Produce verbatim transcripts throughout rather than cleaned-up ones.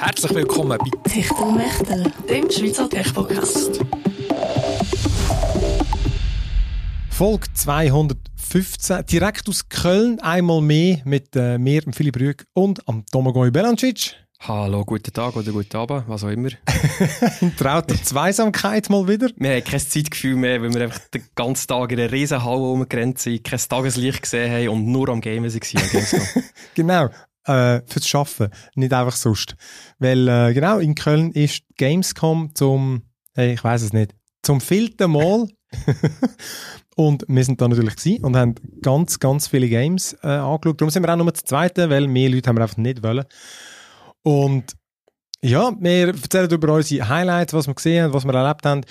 Herzlich willkommen bei Techtelmechtel, dem Schweizer Tech-Podcast. Folge zweihundertfünfzehn, direkt aus Köln, einmal mehr mit äh, mir, dem Philipp Rüegg und am Domagoj Belancic. Hallo, guten Tag oder guten Abend, was auch immer. In trauter Zweisamkeit mal wieder. Wir haben kein Zeitgefühl mehr, weil wir einfach den ganzen Tag in einer riesen Halle rumgerannt sind, kein Tageslicht gesehen haben und nur am Gamen waren. Genau, äh, fürs Schaffen, nicht einfach sonst. Weil äh, genau, in Köln ist Gamescom zum, hey, ich weiss es nicht, zum vierten Mal. Und wir sind da natürlich gewesen und haben ganz, ganz viele Games äh, angeschaut. Darum sind wir auch nur zu zweiten, weil mehr Leute haben wir einfach nicht wollen. Und ja, wir erzählen über unsere Highlights, was wir gesehen haben, was wir erlebt haben.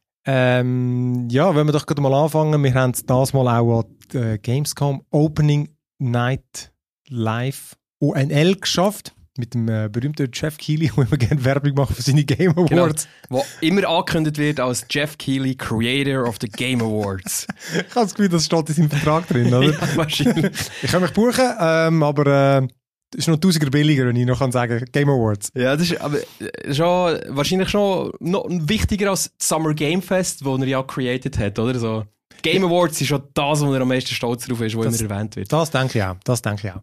Ähm, ja, wenn wir doch gerade mal anfangen, wir haben das mal auch an äh, Gamescom Opening Night Live O N L geschafft. Mit dem äh, berühmten Jeff Keighley, der immer gerne Werbung macht für seine Game Awards. Genau, wo immer angekündigt wird als Jeff Keighley, Creator of the Game Awards. Ich habe das Gefühl, das steht in seinem Vertrag drin, oder? Ja, wahrscheinlich. Ich kann mich buchen, ähm, aber äh, es ist noch tausiger billiger, wenn ich noch kann sagen Game Awards. Ja, das ist aber schon, wahrscheinlich schon noch wichtiger als das Summer Game Fest, das er ja created hat, oder? So, Game Awards ist schon das, wo er am meisten stolz drauf ist, wo das, immer erwähnt wird. Das denke ich auch, das denke ich auch.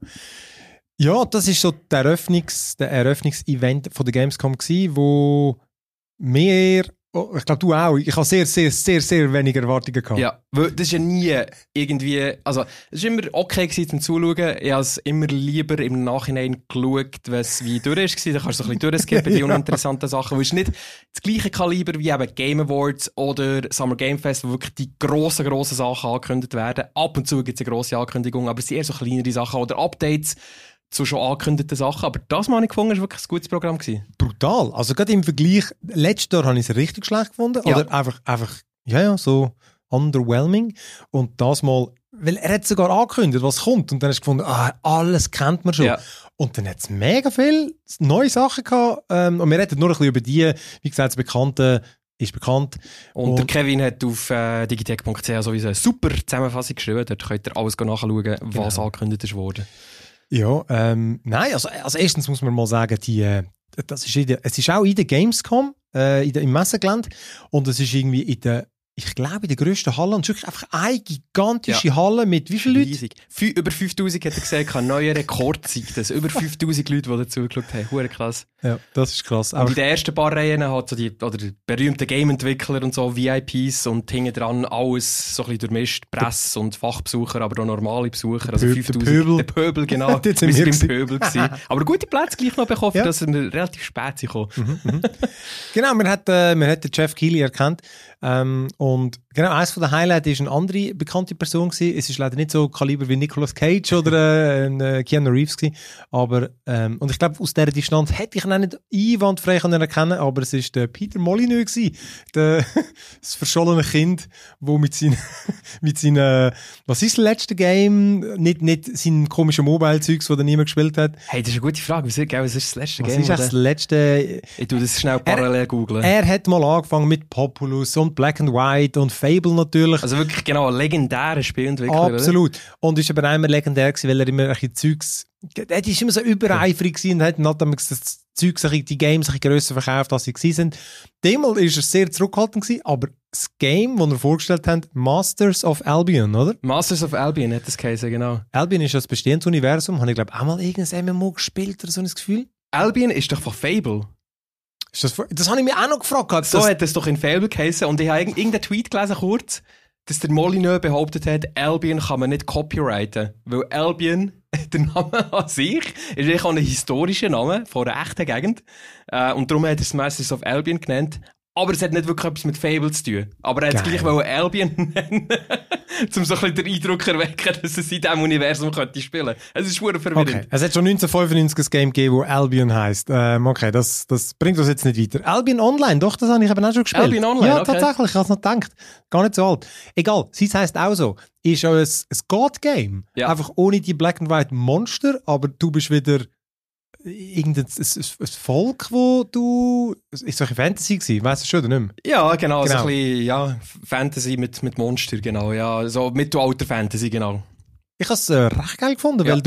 Ja, das ist so der Eröffnungs, der Eröffnungsevent von der Gamescom gsi, wo mehr, oh, ich glaube du auch, ich habe sehr, sehr, sehr, sehr wenige Erwartungen gehabt. Ja, weil das ist ja nie irgendwie, also es war immer okay gewesen zum Zuschauen, ich habe es immer lieber im Nachhinein geschaut, wenn es wie durch ist, da kannst du so ein bisschen durchskippen, die uninteressanten Sachen, weil es ist nicht das gleiche Kaliber wie eben Game Awards oder Summer Game Fest, wo wirklich die grossen, grossen Sachen angekündigt werden. Ab und zu gibt es eine grosse Ankündigung, aber es sind eher so kleinere Sachen oder Updates zu schon angekündigten Sachen, aber das, was ich gefunden habe, war wirklich ein gutes Programm gewesen. Brutal. Also gerade im Vergleich, letztes Jahr habe ich es richtig schlecht gefunden. Ja. Oder einfach, einfach, ja, ja, so underwhelming. Und das mal, weil er hat sogar angekündigt, was kommt. Und dann hast du gefunden, ah, alles kennt man schon. Ja. Und dann hat es mega viele neue Sachen gehabt. Ähm, und wir reden nur ein bisschen über die, wie gesagt, das Bekannte ist bekannt. Und, Und der Kevin hat auf äh, digitech punkt c h sowieso eine super Zusammenfassung geschrieben. Dort könnt ihr alles nachschauen, Genau. was angekündigt ist worden. Ja, ähm, nein, also, also erstens muss man mal sagen, die, äh, das ist in der, es ist auch in der Gamescom, äh, in der, im Messegelände, und es ist irgendwie in der, ich glaube, in der grössten Halle, und es ist wirklich einfach eine gigantische Ja. Halle mit wie vielen Leuten? Riesig. Fü- über fünftausend hat er gesagt, ein neuer Rekord zeigt das. Über fünftausend Leute, die dazu geschaut haben. Hure krass. Ja, das ist krass. Und in den ersten paar Reihen hat so die, oder die berühmten Game-Entwickler und so, V I Ps und hinten dran alles so ein bisschen durchmischt. Presse und Fachbesucher, aber auch normale Besucher. Also Pö- fünftausend. der Pöbel. Der Pöbel, genau. Dort sind wir wir sind gewesen. im Pöbel gewesen. Aber gute Plätze gleich noch bekommen, Ja. dass wir relativ spät sind gekommen. Mhm, mhm. Genau, man hat, äh, man hat den Jeff Keighley erkannt. Ähm, und genau, eines von den Highlights ist eine andere bekannte Person gewesen. Es ist leider nicht so Kaliber wie Nicolas Cage oder äh, äh, Keanu Reeves gewesen. Aber, ähm, und ich glaube, aus dieser Distanz hätte ich ihn auch nicht einwandfrei können erkennen, aber es ist der Peter Molyneux gewesen. Der, das verschollene Kind, wo mit seinen, mit seinen, was ist das letzte Game? Nicht, nicht sein komischen Mobile-Zeugs, das er niemand gespielt hat. Hey, das ist eine gute Frage. Was ist, was ist das letzte Was Game? ist das letzte? Ich tue das schnell parallel googlen. Er hat mal angefangen mit Populous und Black and White und Fable natürlich. Also wirklich genau, ein legendärer Spielentwickler, Absolut. Oder? Und ist aber immer legendär gewesen, weil er immer ein bisschen Zeugs, er ist immer so übereifrig gewesen und hat dann das Zeugs, die Games ein bisschen grösser verkauft, als sie gewesen sind. Demal ist er sehr zurückhaltend gewesen, aber das Game, das er vorgestellt hat, Masters of Albion, oder? Masters of Albion hat das geheißen, genau. Albion ist das bestehendes Universum, habe ich glaube auch mal irgendein M M O gespielt oder so ein Gefühl. Albion ist doch von Fable. Ist das, das habe ich mir auch noch gefragt. So das, hat es doch in Fable geheißen und ich habe irg- irgendeinen Tweet gelesen kurz, dass der Molyneux behauptet hat, Albion kann man nicht copyrighten, weil Albion, der Name an sich, ist eigentlich auch ein historischer Name von einer echten Gegend äh, und darum hat er es Masters of Albion genannt. Aber es hat nicht wirklich etwas mit Fable zu tun. Aber er hat es Geil. gleich wollen Albion nennen, um so ein bisschen den Eindruck erwecken, dass es in diesem Universum könnte spielen. Es ist schwer verwirrend. Okay. Es hat schon neunzehnhundertfünfundneunzig ein Game gegeben, das Albion heisst. Ähm, okay, das, das bringt uns jetzt nicht weiter. Albion Online, doch, das habe ich eben auch schon gespielt. Albion Online, Ja, okay. tatsächlich, ich habe es noch gedacht. Gar nicht so alt. Egal, sie heisst auch so. Ist auch ein, ein God-Game. Ja. Einfach ohne die Black and White Monster, aber du bist wieder irgendein ein, ein, ein Volk, wo du... Ist doch eine Fantasy gewesen, weißt du schon, oder nicht mehr? Ja, genau, Genau. so ein bisschen, ja, Fantasy mit, mit Monster, genau, ja, so Mittelalter-Fantasy, genau. Ich habe es äh, recht geil gefunden, Ja. weil du,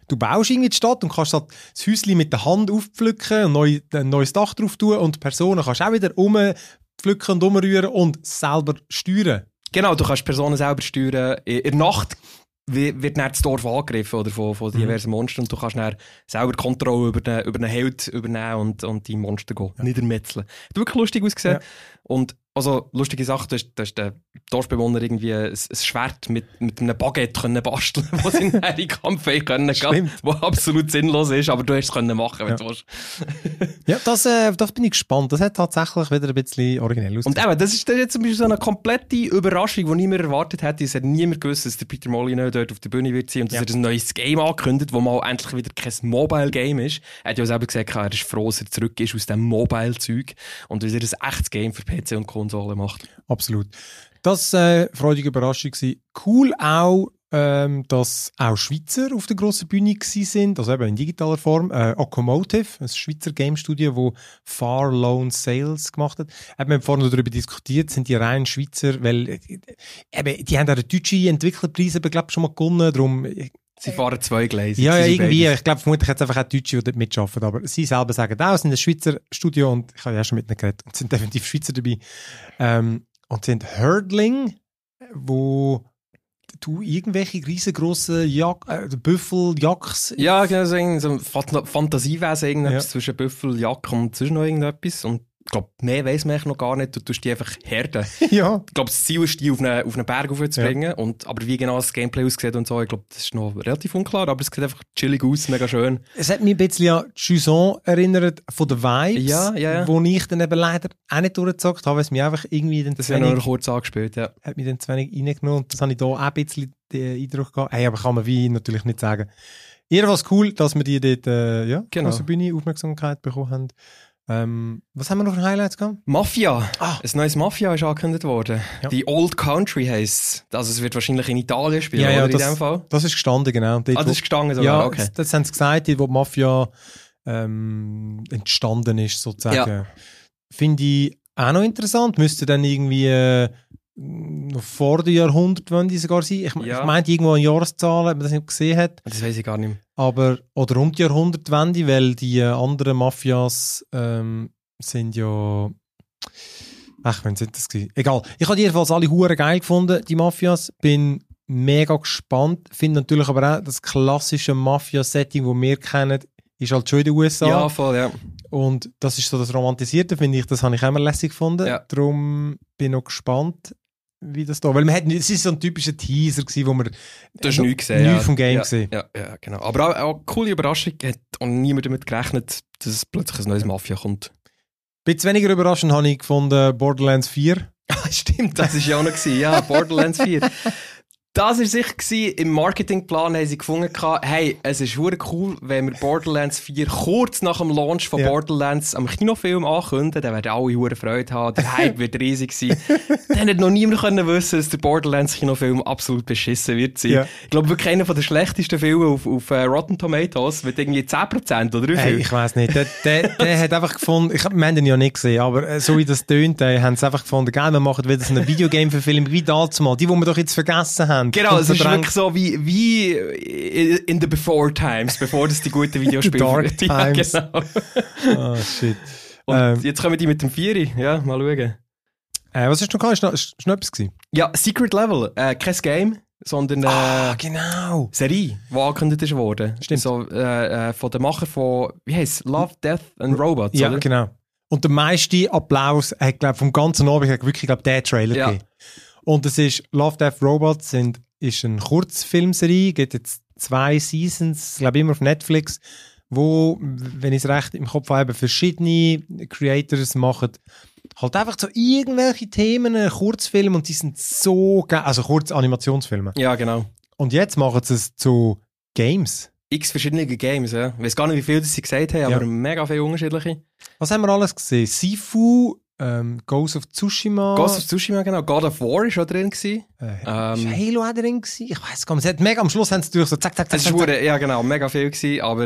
du baust irgendwie die Stadt und kannst halt das Häuschen mit der Hand aufpflücken und neu, ein neues Dach drauf tun und die Personen kannst auch wieder umpflücken und umrühren und selber steuern. Genau, du kannst Personen selber steuern. In der Nacht wird dann das Dorf angegriffen oder von, von diversen mhm. Monstern und du kannst dann selber Kontrolle über den, über den Held übernehmen und, und die Monster gehen, ja. niedermetzeln. Das hat wirklich lustig ausgesehen. Ja. Und also, lustige Sache, da ist, da ist der Dorfbewohner irgendwie ein, ein Schwert mit, mit einem Baguette können basteln, das sie in die Kampffähigkeit können gehen, was absolut sinnlos ist, aber du hast es können machen, wenn ja. du willst. Ja, das, äh, das bin ich gespannt. Das hat tatsächlich wieder ein bisschen originell ausgesehen. Und eben, das ist, das ist jetzt zum Beispiel so eine komplette Überraschung, die niemand erwartet hätte. Es hat niemand gewusst, dass der Peter Molyneux dort auf der Bühne wird sein und dass ja. er ein neues Game ankündigt, das mal endlich wieder kein Mobile-Game ist. Er hat ja selber gesagt, er ist froh, dass er zurück ist aus dem Mobile-Zeug und dass er ein echtes Game für P C und Konsole macht. Absolut. Das war äh, eine freudige Überraschung gewesen. Cool auch, ähm, dass auch Schweizer auf der grossen Bühne gewesen sind, also eben in digitaler Form. Äh, Okomotive, ein Schweizer Game-Studio, das Far Lone Sales gemacht hat. Eben, wir haben vorhin darüber diskutiert, sind die rein Schweizer, weil äh, eben, die haben auch den deutschen Entwicklerpreis glaube ich schon mal gewonnen, darum... Äh, Sie fahren zweigleisig. Ja, ja, irgendwie. Ich glaube, vermutlich hat es einfach auch Deutsche, die dort mitarbeiten. Aber sie selber sagen auch, es sind ein Schweizer Studio und ich habe ja schon mit ihnen geredet und es sind definitiv Schweizer dabei. Ähm, und sind Hurdling, wo du irgendwelche riesengroßen Jak- äh, Büffel, Jacks... Ja, genau, so ein Fantasiewesen, irgendetwas ja. zwischen Büffel, Jack und sonst noch irgendetwas. Und ich glaube, mehr weiss man noch gar nicht. Du tust die einfach herden. Ja. Ich glaube, das Ziel ist, die auf einen, auf einen Berg aufzubringen. Ja. Und, aber wie genau das Gameplay aussieht und so, ich glaube, das ist noch relativ unklar. Aber es sieht einfach chillig aus, mega schön. Es hat mich ein bisschen an Jusant erinnert, von den Vibes, ja, ja, ja. wo ich dann eben leider auch nicht durchgezockt habe, weil es mich einfach irgendwie... Dann das wäre nur kurz angespielt, ja. Hat mich dann zu wenig reingenommen und das habe ich da auch ein bisschen den Eindruck gehabt. Hey, aber kann man wie natürlich nicht sagen. Jedenfalls cool, dass wir die dort, äh, ja, genau. auf der Bühne Aufmerksamkeit bekommen haben. Ähm, was haben wir noch für Highlights gehabt? Mafia. Ah. Ein neues Mafia ist angekündigt worden. Ja. Die Old Country heisst es. Also es wird wahrscheinlich in Italien spielen, ja, ja, oder das, in dem Fall? Das ist gestanden, genau. Dort, ah, das ist gestanden sogar, ja, okay. das, das haben sie gesagt, dort, wo die Mafia ähm, entstanden ist, sozusagen. Ja. Finde ich auch noch interessant. Müsste dann irgendwie äh, noch vor dem Jahrhundert, wenn die sogar sein. Ich, ja. ich meinte irgendwo eine Zahl, ob man das nicht gesehen hat. Das weiß ich gar nicht mehr. Aber, oder um die Jahrhundertwende, weil die äh, anderen Mafias ähm, sind ja... Ach, wann sind das gewesen? Egal. Ich habe jedenfalls alle Huren geil gefunden, die Mafias. Bin mega gespannt. Finde natürlich aber auch das klassische Mafia-Setting, das wir kennen, ist halt schon in den U S A. Ja, voll, ja. Und das ist so das Romantisierte, finde ich. Das habe ich immer lässig gefunden. Ja. Darum bin ich noch gespannt, wie das da... Weil man hat, es war so ein typischer Teaser gewesen, wo man... Du hast nichts gesehen. Nichts ja. vom Game ja, gesehen. Ja, ja, genau. Aber auch, auch eine coole Überraschung. Hat auch niemand damit gerechnet, dass plötzlich ein neues Mafia kommt. Ein bisschen weniger überraschend habe ich gefunden Borderlands vier. Stimmt, das war ja auch noch gewesen. Ja, Borderlands vier. Das war sicher gewesen. Im Marketingplan haben sie gefunden, hey, es ist verdammt cool, wenn wir Borderlands vier kurz nach dem Launch von ja. Borderlands am Kinofilm ankündigen, dann werden alle verdammt Freude haben, der Hype wird riesig sein. Dann hat noch niemand können wissen, dass der Borderlands Kinofilm absolut beschissen wird sein. Ja. Ich glaube, wirklich einer der schlechtesten Filme auf, auf uh, Rotten Tomatoes mit irgendwie zehn Prozent oder wie viel? Hey, ich weiss nicht. Der, der, der hat einfach gefunden, ich hab, wir haben den ja nicht gesehen, aber äh, so wie das tönt, äh, haben sie einfach gefunden, geil, wir machen wieder so eine Videogame-Verfilmung wie damals mal, die, die wir doch jetzt vergessen haben. Genau, es ist wirklich so wie, wie in the before times, bevor das die guten Videospiele Dark ja, times. Genau. Oh, shit. Und ähm, jetzt kommen die mit dem Vieri. Ja, mal schauen. Äh, was hast du noch gehabt? Ist noch, ist noch etwas gewesen? Ja, Secret Level. Äh, kein Game, sondern eine ah, genau. Serie, die angekündigt wurde. Stimmt. So, äh, von den Macher von, wie heisst es? Love, Death and Robots, ja, oder? Genau. Und der meiste Applaus hat, glaub, vom ganzen Abend hat wirklich, glaub, der Trailer ja. gegeben. Und es ist Love, Death, Robots sind, ist eine Kurzfilmserie, gibt jetzt zwei Seasons, glaube ich, immer auf Netflix, wo, wenn ich es recht im Kopf habe, verschiedene Creators machen halt einfach so irgendwelche Themen, Kurzfilme, und die sind so geil, also Kurzanimationsfilme. Ja, genau. Und jetzt machen sie es zu Games. X verschiedene Games, ja. Ich weiß gar nicht, wie viel das sie gesagt haben, aber ja. mega viele unterschiedliche. Was haben wir alles gesehen? Sifu, ähm, Ghost of Tsushima. Ghost of Tsushima, genau. God of War war auch drin gewesen. Äh, ähm, ist Halo auch drin gewesen? Ich weiss gar nicht. Mega, am Schluss haben sie durch so zack, zack, zack, es zack, wurde, zack. Ja, genau, mega viel gewesen, aber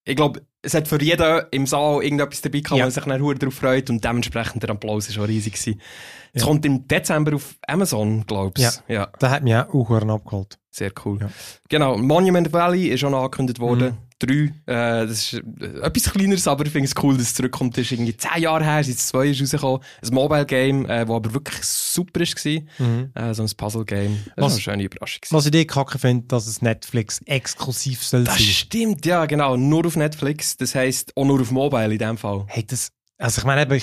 ich glaube, es hat für jeden im Saal irgendetwas dabei gehabt, Ja. wo man sich dann verdammt darauf freut und dementsprechend der Applaus war schon riesig gewesen. Es Ja. kommt im Dezember auf Amazon, glaubst Ja. du? Ja. Das hat mich auch auch abgeholt. Sehr cool. Ja. Genau, Monument Valley ist schon angekündigt worden. Mhm. Drei. Äh, das ist äh, etwas Kleineres, aber ich finde es cool, dass es zurückkommt. Das ist irgendwie zehn Jahre her, seit es zwei ist rausgekommen. Ein Mobile-Game, äh, das aber wirklich super war. Mhm. Äh, so ein Puzzle-Game. Das Was- war eine schöne Überraschung. gewesen. Was ich dir kacke finde, dass es Netflix exklusiv soll Das sein. stimmt, ja, genau. Nur auf Netflix. Das heisst, auch nur auf Mobile in dem Fall. Hey, das, also ich meine, eben, ich,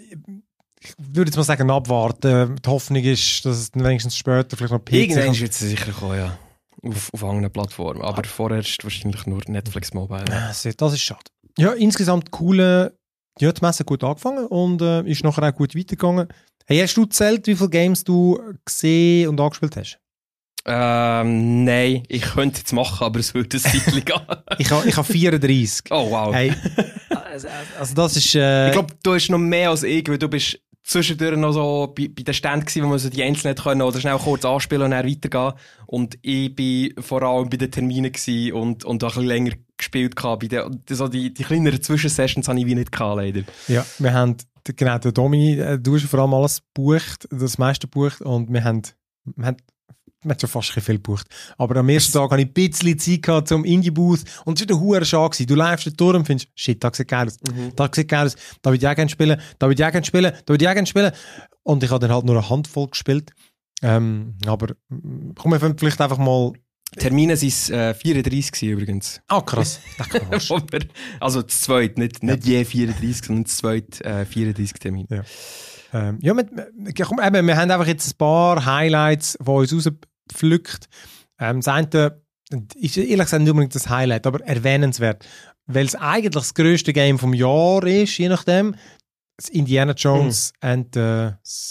ich würde jetzt mal sagen, abwarten. Die Hoffnung ist, dass es dann wenigstens später vielleicht noch P C Irgendwann kommt. wird es sicher kommen, ja. Auf, auf anderen Plattformen. Aber vorerst wahrscheinlich nur Netflix Mobile. Ah, sehr- Das ist schade. Ja, insgesamt coole, ja, die Messe hat gut angefangen und äh, ist nachher auch gut weitergegangen. Hey, hast du gezählt, wie viele Games du gesehen und angespielt hast? Ähm, nein, ich könnte jetzt machen, aber es würde ein Zeitchen gehen. Ich habe ich ha vierunddreissig. Oh, wow. Hey, also, also das ist... Äh, Ich glaube, du hast noch mehr als ich, weil du bist zwischendurch noch so bei, bei den Ständen gewesen, wo man so die Einzelnen können oder schnell kurz anspielen und dann weitergehen. Und ich bin vor allem bei den Terminen gewesen und, und auch ein bisschen länger gespielt gehabt. Bei den, so die, die kleineren Zwischensessions habe ich wie nicht gehabt, leider. ja, wir haben, genau, der Domi, äh, du hast vor allem alles gebucht, das meiste gebucht und wir haben, wir haben wir haben schon fast ein bisschen viel gebucht. Aber am ersten Tag hatte ich ein bisschen Zeit gehabt zum Indie-Booth und es war ein hoher Schade gewesen. Du läufst dort durch und findest, shit, da sieht geil aus. Mhm. Da sieht geil aus. Da will ich auch gerne spielen. Da will ich auch gerne spielen. Da will ich auch gerne spielen. Und ich habe dann halt nur eine Handvoll gespielt. Ähm, aber mm, komm, wir können vielleicht einfach mal... Termine waren äh, vierunddreissig gewesen, übrigens. Ah, krass. Ach, krass. Wo wir- also das zweite, nicht, nicht je vierunddreissig, sondern das zweite äh, vierunddreissig Termin. Ja. Ähm, ja, wir, wir, komm, eben, wir haben einfach jetzt ein paar Highlights von uns rausgepflückt. Ähm, das eine ist ehrlich gesagt nicht unbedingt das Highlight, aber erwähnenswert, weil es eigentlich das grösste Game vom Jahr ist, je nachdem. Das Indiana Jones Mhm. and the,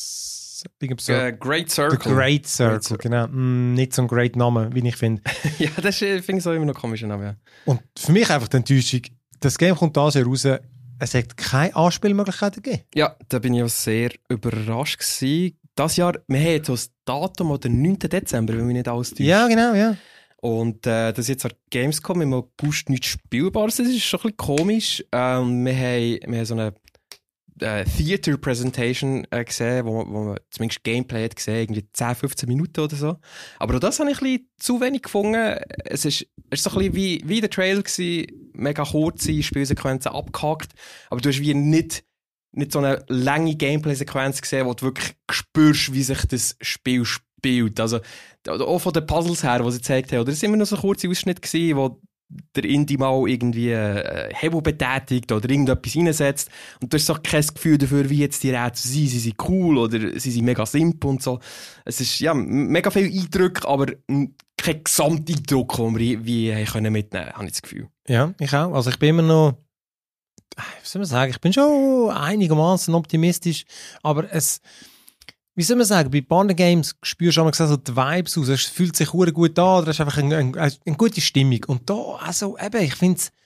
S- irgend so, Äh, Great the Circle. Great Circle, Great Circle. genau. Mm, nicht so ein great Name, wie ich finde. Ja, das ist, finde ich so immer noch komisch. Ja. Und für mich einfach die Enttäuschung, das Game kommt da sehr raus, es hat keine Anspielmöglichkeiten gegeben. Ja, da bin ich auch sehr überrascht gewesen. Das Jahr, wir haben jetzt so das Datum, oder neunten Dezember, wenn mich nicht alles täuscht. Ja, genau, ja. Und äh, das ist jetzt an Gamescom im August nichts Spielbares. Das ist schon ein bisschen komisch. Ähm, wir, haben, wir haben so eine äh, Theater Presentation äh, gesehen, wo, wo man zumindest Gameplay hat gesehen, irgendwie zehn, fünfzehn Minuten oder so. Aber auch das habe ich ein bisschen zu wenig gefunden. Es ist, es ist so ein bisschen wie, wie der Trailer gewesen, mega kurze Spielsequenzen abgehakt, aber du hast wie nicht, nicht so eine lange Gameplay-Sequenz gesehen, wo du wirklich spürst, wie sich das Spiel spielt. Also auch von den Puzzles her, die sie gezeigt haben, oder es waren immer noch so kurze Ausschnitte gewesen, wo der Indie mal irgendwie äh, Hebel betätigt oder irgendetwas reinsetzt und du hast so kein Gefühl dafür, wie jetzt die Rätsel sind, sie sind cool oder sie sind mega simpel und so. Es ist ja mega viel Eindruck, aber m, kein Gesamteindruck, den wir wie haben können mitnehmen, habe ich das Gefühl. Ja, ich auch. Also ich bin immer noch, wie soll man sagen, ich bin schon einigermaßen optimistisch, aber es, wie soll man sagen, bei Partner Games spürst du auch so die Vibes aus, es fühlt sich hure gut an, oder es ist einfach eine, eine, eine gute Stimmung. Und da, also eben, ich finde es,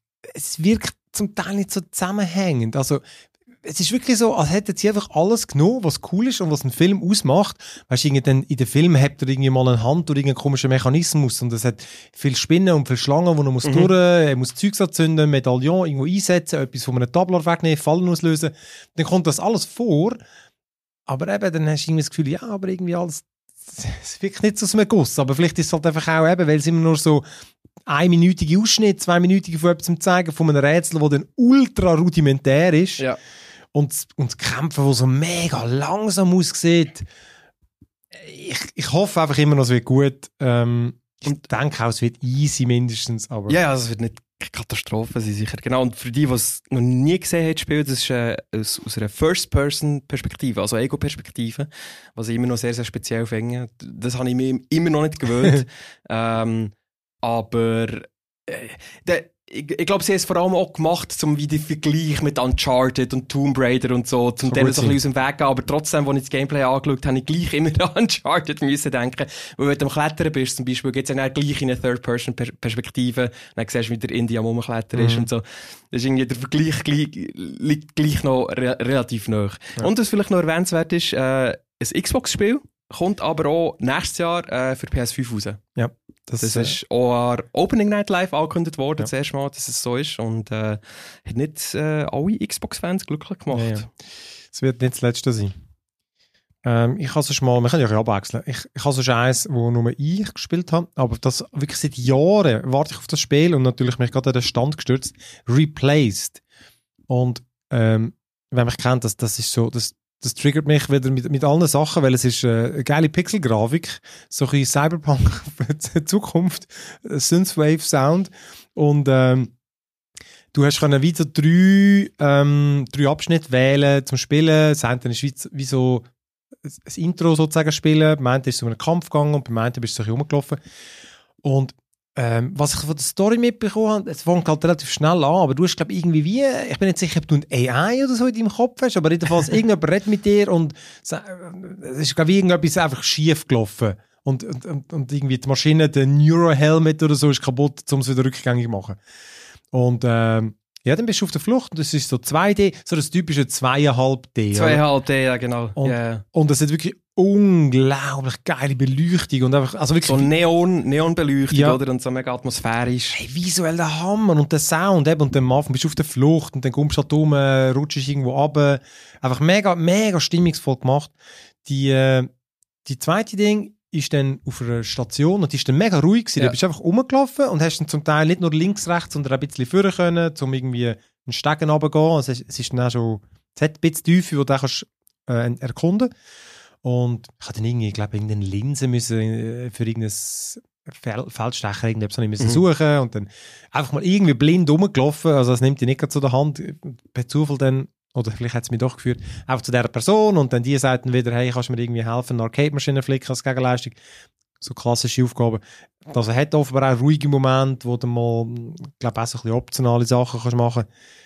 es wirkt zum Teil nicht so zusammenhängend. Also es ist wirklich so, als hätten sie einfach alles genommen, was cool ist und was einen Film ausmacht. Weißt du, in den Filmen habt ihr irgendwie mal eine Hand oder irgendeinen komischen Mechanismus und es hat viel Spinnen und viel Schlangen, wo man muss Mhm. durch, er muss Zeugs anzünden, Medaillon irgendwo einsetzen, etwas von einem Tablar wegnehmen, Fallen auslösen. Dann kommt das alles vor, aber eben, dann hast du irgendwie das Gefühl, ja, aber irgendwie alles, es wirkt nicht so aus einem Guss. Aber vielleicht ist es halt einfach auch eben, weil es immer nur so einminütige Ausschnitte, zweiminütige von etwas zeigen, von einem Rätsel, das dann ultra rudimentär ist. Ja. Und, und das Kämpfen, das so mega langsam aussieht. Ich, ich hoffe einfach immer noch, es wird gut. Ähm, ich Und- denke auch, es wird easy mindestens. Aber Ja, ja, es wird nicht eine Katastrophe sein, sicher. Genau, und für die, die es noch nie gesehen haben, das Spiel, das ist äh, aus, aus einer First-Person-Perspektive, also Ego-Perspektive, was ich immer noch sehr, sehr speziell finde. Das habe ich mir immer noch nicht gewöhnt. ähm, aber äh, der, ich, ich glaube, sie haben es vor allem auch gemacht, um wie den Vergleich mit Uncharted und Tomb Raider und so, zum Kann denen gut so ein bisschen sein. aus dem Weg gehen. Aber trotzdem, als ich das Gameplay angeschaut habe, habe ich gleich immer an Uncharted müssen denken. Weil wenn du am Klettern bist, zum Beispiel, geht es ja dann gleich in eine Third-Person-Perspektive. Dann siehst du, wie der Indie am Rumklettern ist Mhm. und so. Das ist irgendwie, der Vergleich gleich, liegt gleich noch re relativ nah. Ja. Und was vielleicht noch erwähnenswert ist, äh, ein Xbox-Spiel. kommt aber auch nächstes Jahr äh, für P S fünf raus. Ja. Das, das ist äh, auch an Opening Night Live angekündigt worden, ja. Das erste Mal, dass es so ist. Und äh, hat nicht äh, alle Xbox-Fans glücklich gemacht. Es ja, ja. wird nicht das Letzte sein. Ähm, ich habe es schon mal, wir können ja abwechseln. Ich, ich habe schon eins, wo nur ich gespielt habe, aber das wirklich seit Jahren warte ich auf das Spiel und natürlich mich gerade an den Stand gestürzt. Replaced. Und ähm, wer mich kennt, das, das ist so, das, das triggert mich wieder mit, mit allen Sachen, weil es ist äh, eine geile Pixelgrafik, so ein bisschen Cyberpunk für die Zukunft, Synthwave Sound und ähm, du hast können wieder drei, ähm, drei Abschnitte wählen zum Spielen. Das eine ist wie, wie so ein Intro sozusagen spielen, beim einen ist so einen Kampf gegangen und beim anderen bist du so ein bisschen rumgelaufen. Und ähm, was ich von der Story mitbekommen habe, es fängt halt relativ schnell an, aber du hast glaube ich irgendwie wie, ich bin nicht sicher, ob du ein A I oder so in deinem Kopf hast, aber jedenfalls irgendjemand redet mit dir und es ist glaube ich irgendetwas einfach schief gelaufen. Und, und, und irgendwie die Maschine, der Neuro-Helmet oder so ist kaputt, um es wieder rückgängig zu machen. Und ähm, ja, dann bist du auf der Flucht und das ist so zwei D, so das typische zwei Komma fünf D. zwei Komma fünf D, ja genau. Und, yeah. und das hat wirklich unglaublich geile Beleuchtung und einfach, also wirklich so Neon, Neonbeleuchtung, ja. Oder? Und so mega atmosphärisch. Hey, visuell der Hammer und der Sound eben und dann am Anfang bist du auf der Flucht und dann kommst du halt rum, rutschst irgendwo runter. Einfach mega, mega stimmungsvoll gemacht. Die, äh, die zweite Ding ist dann auf einer Station und die ist dann mega ruhig gewesen. Ja. Du bist einfach rumgelaufen und hast dann zum Teil nicht nur links, rechts, sondern auch ein bisschen vorne können, um irgendwie einen Stegen runterzugehen. Also es ist dann auch schon, es hat ein bisschen Tiefe, wo du kannst, äh, erkunden. Und ich hatte dann irgendwie, ich glaube, irgendeine Linse müssen äh, für irgendein Fel- Feldstecher irgendetwas mhm. müssen suchen und dann einfach mal irgendwie blind rumgelaufen. Also das nimmt dich nicht gerade zu der Hand. Per Zufall dann, oder vielleicht hat es mich doch geführt, einfach zu dieser Person und dann die sagt dann wieder, hey, kannst du mir irgendwie helfen, eine Arcade-Maschine flicken als Gegenleistung. So klassische Aufgaben. Also hat offenbar auch ruhige Momente, wo du mal, ich glaube, auch so ein bisschen optionale Sachen kannst machen.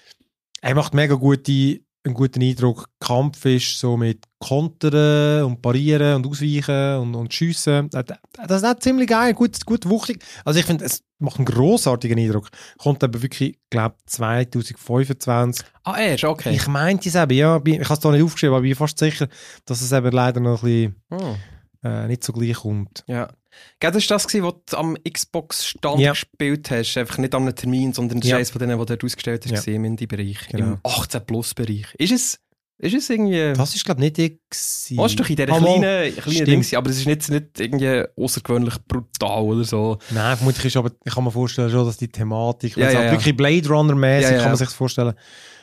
Er macht mega gute, einen guten Eindruck. Kampf ist so mit Kontern und Parieren und Ausweichen und, und Schiessen. Das ist auch ziemlich geil, gut, gut wuchtig. Also ich finde, es macht einen grossartigen Eindruck. Kommt aber wirklich, glaube ich, zwanzig fünfundzwanzig. Ah, erst, okay. Ich meinte es eben, ja. Ich habe es da nicht aufgeschrieben, aber ich bin fast sicher, dass es eben leider noch ein bisschen oh. äh, nicht so gleich kommt. Ja. Gell, das war das, was du am Xbox-Stand ja. gespielt hast. Einfach nicht an einem Termin, sondern das ja. ist eines von denen, die du dort ausgestellt hast, ja. im Indie-Bereich. Genau. Im achtzehn Plus Bereich. Ist es... Ist es irgendwie... Das ist, glaube ich, nicht ich. Oh, ist doch in dieser kleinen, kleinen Ding, aber es ist nicht, nicht irgendwie außergewöhnlich brutal oder so. Nein, vermutlich ist aber, ich kann mir vorstellen schon, dass die Thematik, ja, ja, ja, ja. wirklich Blade Runner-mäßig, ja, ja. kann man sich das vorstellen.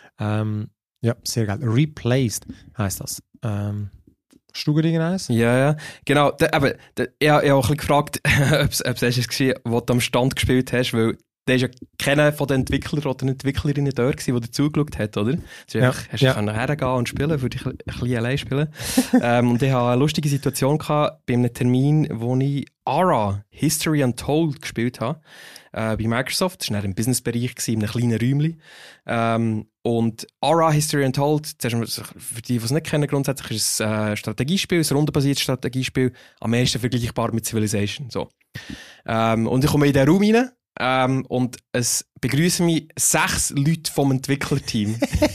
Ähm, ja, sehr geil. Replaced heisst das. Ähm, hast du irgendeines? Ja, ja, genau. Da, aber da, ich, ich habe auch ein bisschen gefragt, ob es etwas war, was du am Stand gespielt hast, weil da war ja keiner von den Entwicklern oder Entwicklerinnen da gewesen, der dir zugeschaut hat, oder? Also ja, hast ja. du ja. hergehen und spielen, würde ich ein bisschen allein spielen. ähm, und ich hatte eine lustige Situation gehabt, bei einem Termin, wo ich Ara, History Untold, gespielt habe, äh, bei Microsoft. Das war in einem Businessbereich, in einem kleinen Räumchen. Ähm, und Ara, History Untold, für die, die es nicht kennen, grundsätzlich ist es ein Strategiespiel, ein rundenbasiertes Strategiespiel, am meisten vergleichbar mit Civilization. So. Ähm, und ich komme in den Raum rein, Ähm, und es begrüßen mich sechs Leute vom Entwicklerteam.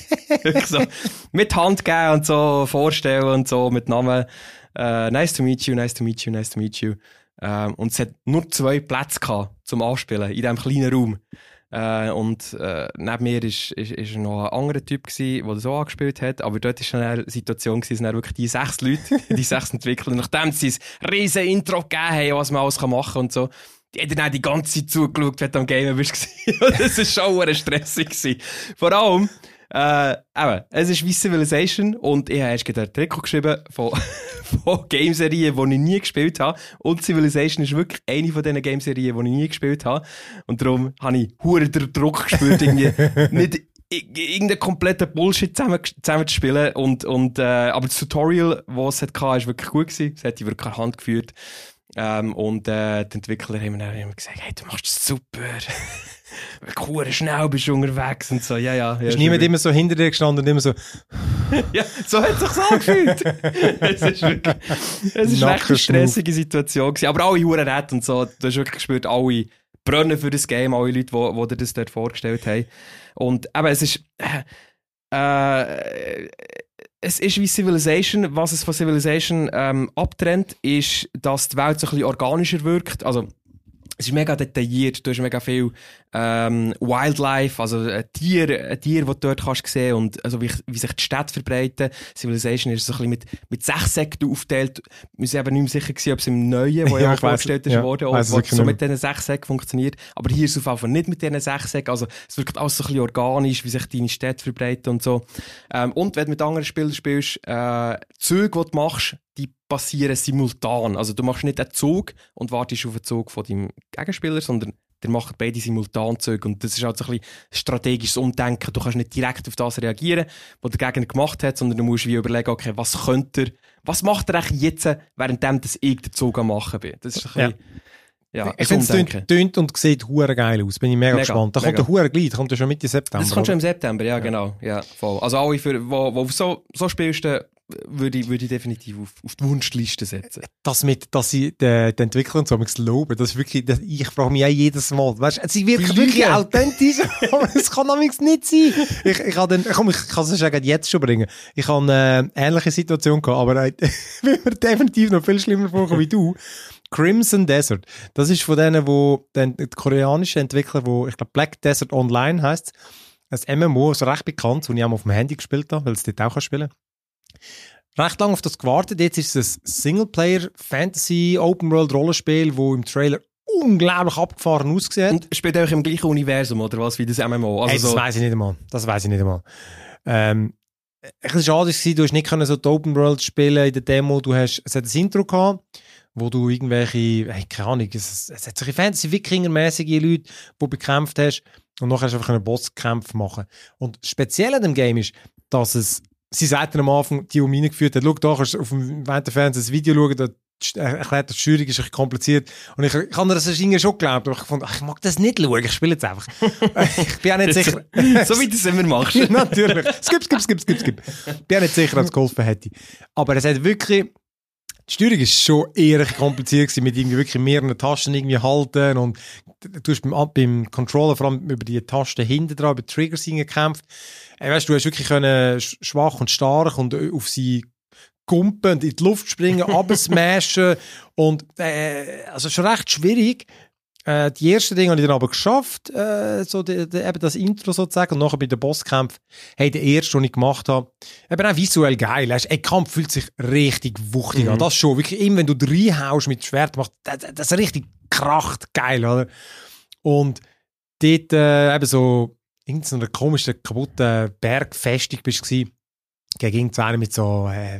so, mit Hand geben und so vorstellen und so mit Namen. Uh, nice to meet you, nice to meet you, nice to meet you. Ähm, und es hat nur zwei Plätze gehabt zum Anspielen in diesem kleinen Raum. Äh, und äh, neben mir ist, ist, ist noch ein anderer Typ gewesen, der so angespielt hat. Aber dort war dann eine Situation gewesen, es waren wirklich die sechs Leute, die sechs Entwickler, nachdem sie ein riesen Intro gegeben haben, was man alles machen kann und so. Die haben dann auch die ganze Zeit zugeschaut, wenn du am Gamen bist. Das war schon ein stressig gewesen. Vor allem, äh, eben, es ist wie Civilization und ich habe erst gerade ein Trikot geschrieben von, von Gameserien, die ich nie gespielt habe. Und Civilization ist wirklich eine von diesen Gameserien, die ich nie gespielt habe. Und darum habe ich hure den Druck gespürt, irgendwie nicht irgendeinen kompletten Bullshit zusammen, zusammen zu spielen. Und, und, äh, aber das Tutorial, das es hatte, war wirklich gut gewesen. Es hat die wirklich an Hand geführt. Ähm, und äh, die Entwickler haben mir immer gesagt, hey, du machst das super. Cool, schnell bist du unterwegs und so. Ja, ja. ja ist niemand immer so hinter dir gestanden und immer so... ja, so hat es sich angefühlt. Es ist wirklich... Es ist echt eine stressige Situation gewesen. Aber alle Huren nett und so. Du hast wirklich gespürt, alle brennen für das Game, alle Leute, die, die dir das dort vorgestellt haben. Und eben, es ist... Äh, äh, es ist wie Civilization. Was es von Civilization ähm, abtrennt, ist, dass die Welt so ein bisschen organischer wirkt. Also, es ist mega detailliert, du hast mega viel ähm, Wildlife, also ein Tier, ein Tier, das du dort kannst sehen und also wie, wie sich die Städte verbreiten. Civilization ist so ein bisschen mit, mit sechs Säcken aufgeteilt. Wir sind aber nicht mehr sicher gewesen, ob es im Neuen, wo ja, ja vorgestellt ist, ja, worden, ob es so mit diesen sechs Säcken funktioniert. Aber hier ist es auf jeden Fall nicht mit diesen sechs Säcken. Also es wirkt alles so ein bisschen organisch, wie sich deine Städte verbreiten und so. Ähm, und wenn du mit anderen Spielern spielst, äh, Züge, die du machst, die passieren simultan. Also du machst nicht einen Zug und wartest auf den Zug von deinem Gegenspieler, sondern der macht beide simultan Züge. Und das ist halt so ein bisschen strategisches Umdenken. Du kannst nicht direkt auf das reagieren, was der Gegner gemacht hat, sondern du musst wie überlegen, okay, was könnte er, was macht er eigentlich jetzt, währenddem das ich den Zug am machen bin. Das ist ein bisschen, ja. Ja, ich finde es tönt und sieht hure geil aus. Bin ich mega, mega gespannt. Da mega. Kommt der hure gleich, da kommt ja schon Mitte September. Das kommt schon im September, ja, ja. genau. Ja, voll. Also alle, für, wo, wo so, so spielst, würde ich, würde ich definitiv auf, auf die Wunschliste setzen. Das mit, dass sie den, den Entwickler und so loben, das ist wirklich, das, ich frage mich auch jedes Mal. Weißt, sie wirken wirklich authentisch, aber es kann nämlich nicht sein. Ich, ich kann den, komm, ich kann es schon jetzt schon bringen. Ich habe eine ähnliche Situation gehabt, aber ich will mir definitiv noch viel schlimmer vorkommen wie du. Crimson Desert. Das ist von denen, wo, den, der koreanische Entwickler, wo, ich glaube, Black Desert Online heisst. Ein M M O, ist recht bekannt, das ich auch mal auf dem Handy gespielt habe, weil es dort auch spielen kann. Recht lange auf das gewartet. Jetzt ist es ein Singleplayer-Fantasy-Open-World-Rollenspiel, das im Trailer unglaublich abgefahren aussieht. Und spielt auch im gleichen Universum, oder was, wie das M M O? Also hey, das so. weiss ich nicht einmal. Das weiss ich nicht einmal. Ähm, ein bisschen schade war, du hast nicht so die Open-World spielen in der Demo. Du hast, es hat ein Intro gehabt, wo du irgendwelche, hey, keine Ahnung, es, es hat solche Fantasy-Wikinger-mäßige Leute, die du bekämpft hast. Und nachher hast du einfach einen Bosskämpf machen. Und speziell an dem Game ist, dass es, sie sagten am Anfang, die um reingeführt hat, schau, da kannst du auf dem Fernsehen ein Video schauen, da erklärt, die Steuerung ist ein bisschen kompliziert. Und ich, ich habe das irgendwie schon geglaubt, aber ich fand, ach, ich mag das nicht schauen, ich spiele jetzt einfach. Ich bin auch nicht sicher. So wie du es immer machst. Natürlich. Skip, skip, skip, skip, skip. Ich bin auch nicht sicher, ob es geholfen hätte. Aber es hat wirklich, die Steuerung war schon eher kompliziert gewesen, mit irgendwie wirklich mehreren Tasten irgendwie halten und du hast beim, beim Controller vor allem über die Tasten hinten dran, über die Triggers hingekämpft. Hey, weißt, du hast wirklich können schwach und stark und auf sie kumpen und in die Luft springen, runtersmashen und äh, also schon recht schwierig. Äh, die ersten Dinge habe ich dann aber geschafft, äh, so die, die, eben das Intro sozusagen, und nachher bei den Bosskämpfen, hey, der erste, den ich gemacht habe, eben auch visuell geil, weißt, ein Kampf fühlt sich richtig wuchtig mhm. an, das schon, wirklich, immer wenn du reinhaust mit dem Schwert, macht das, das richtig kracht, geil, oder? Und dort äh, eben so in so einer komischen, kaputten Bergfestung bist du gegen irgendeinen mit so äh,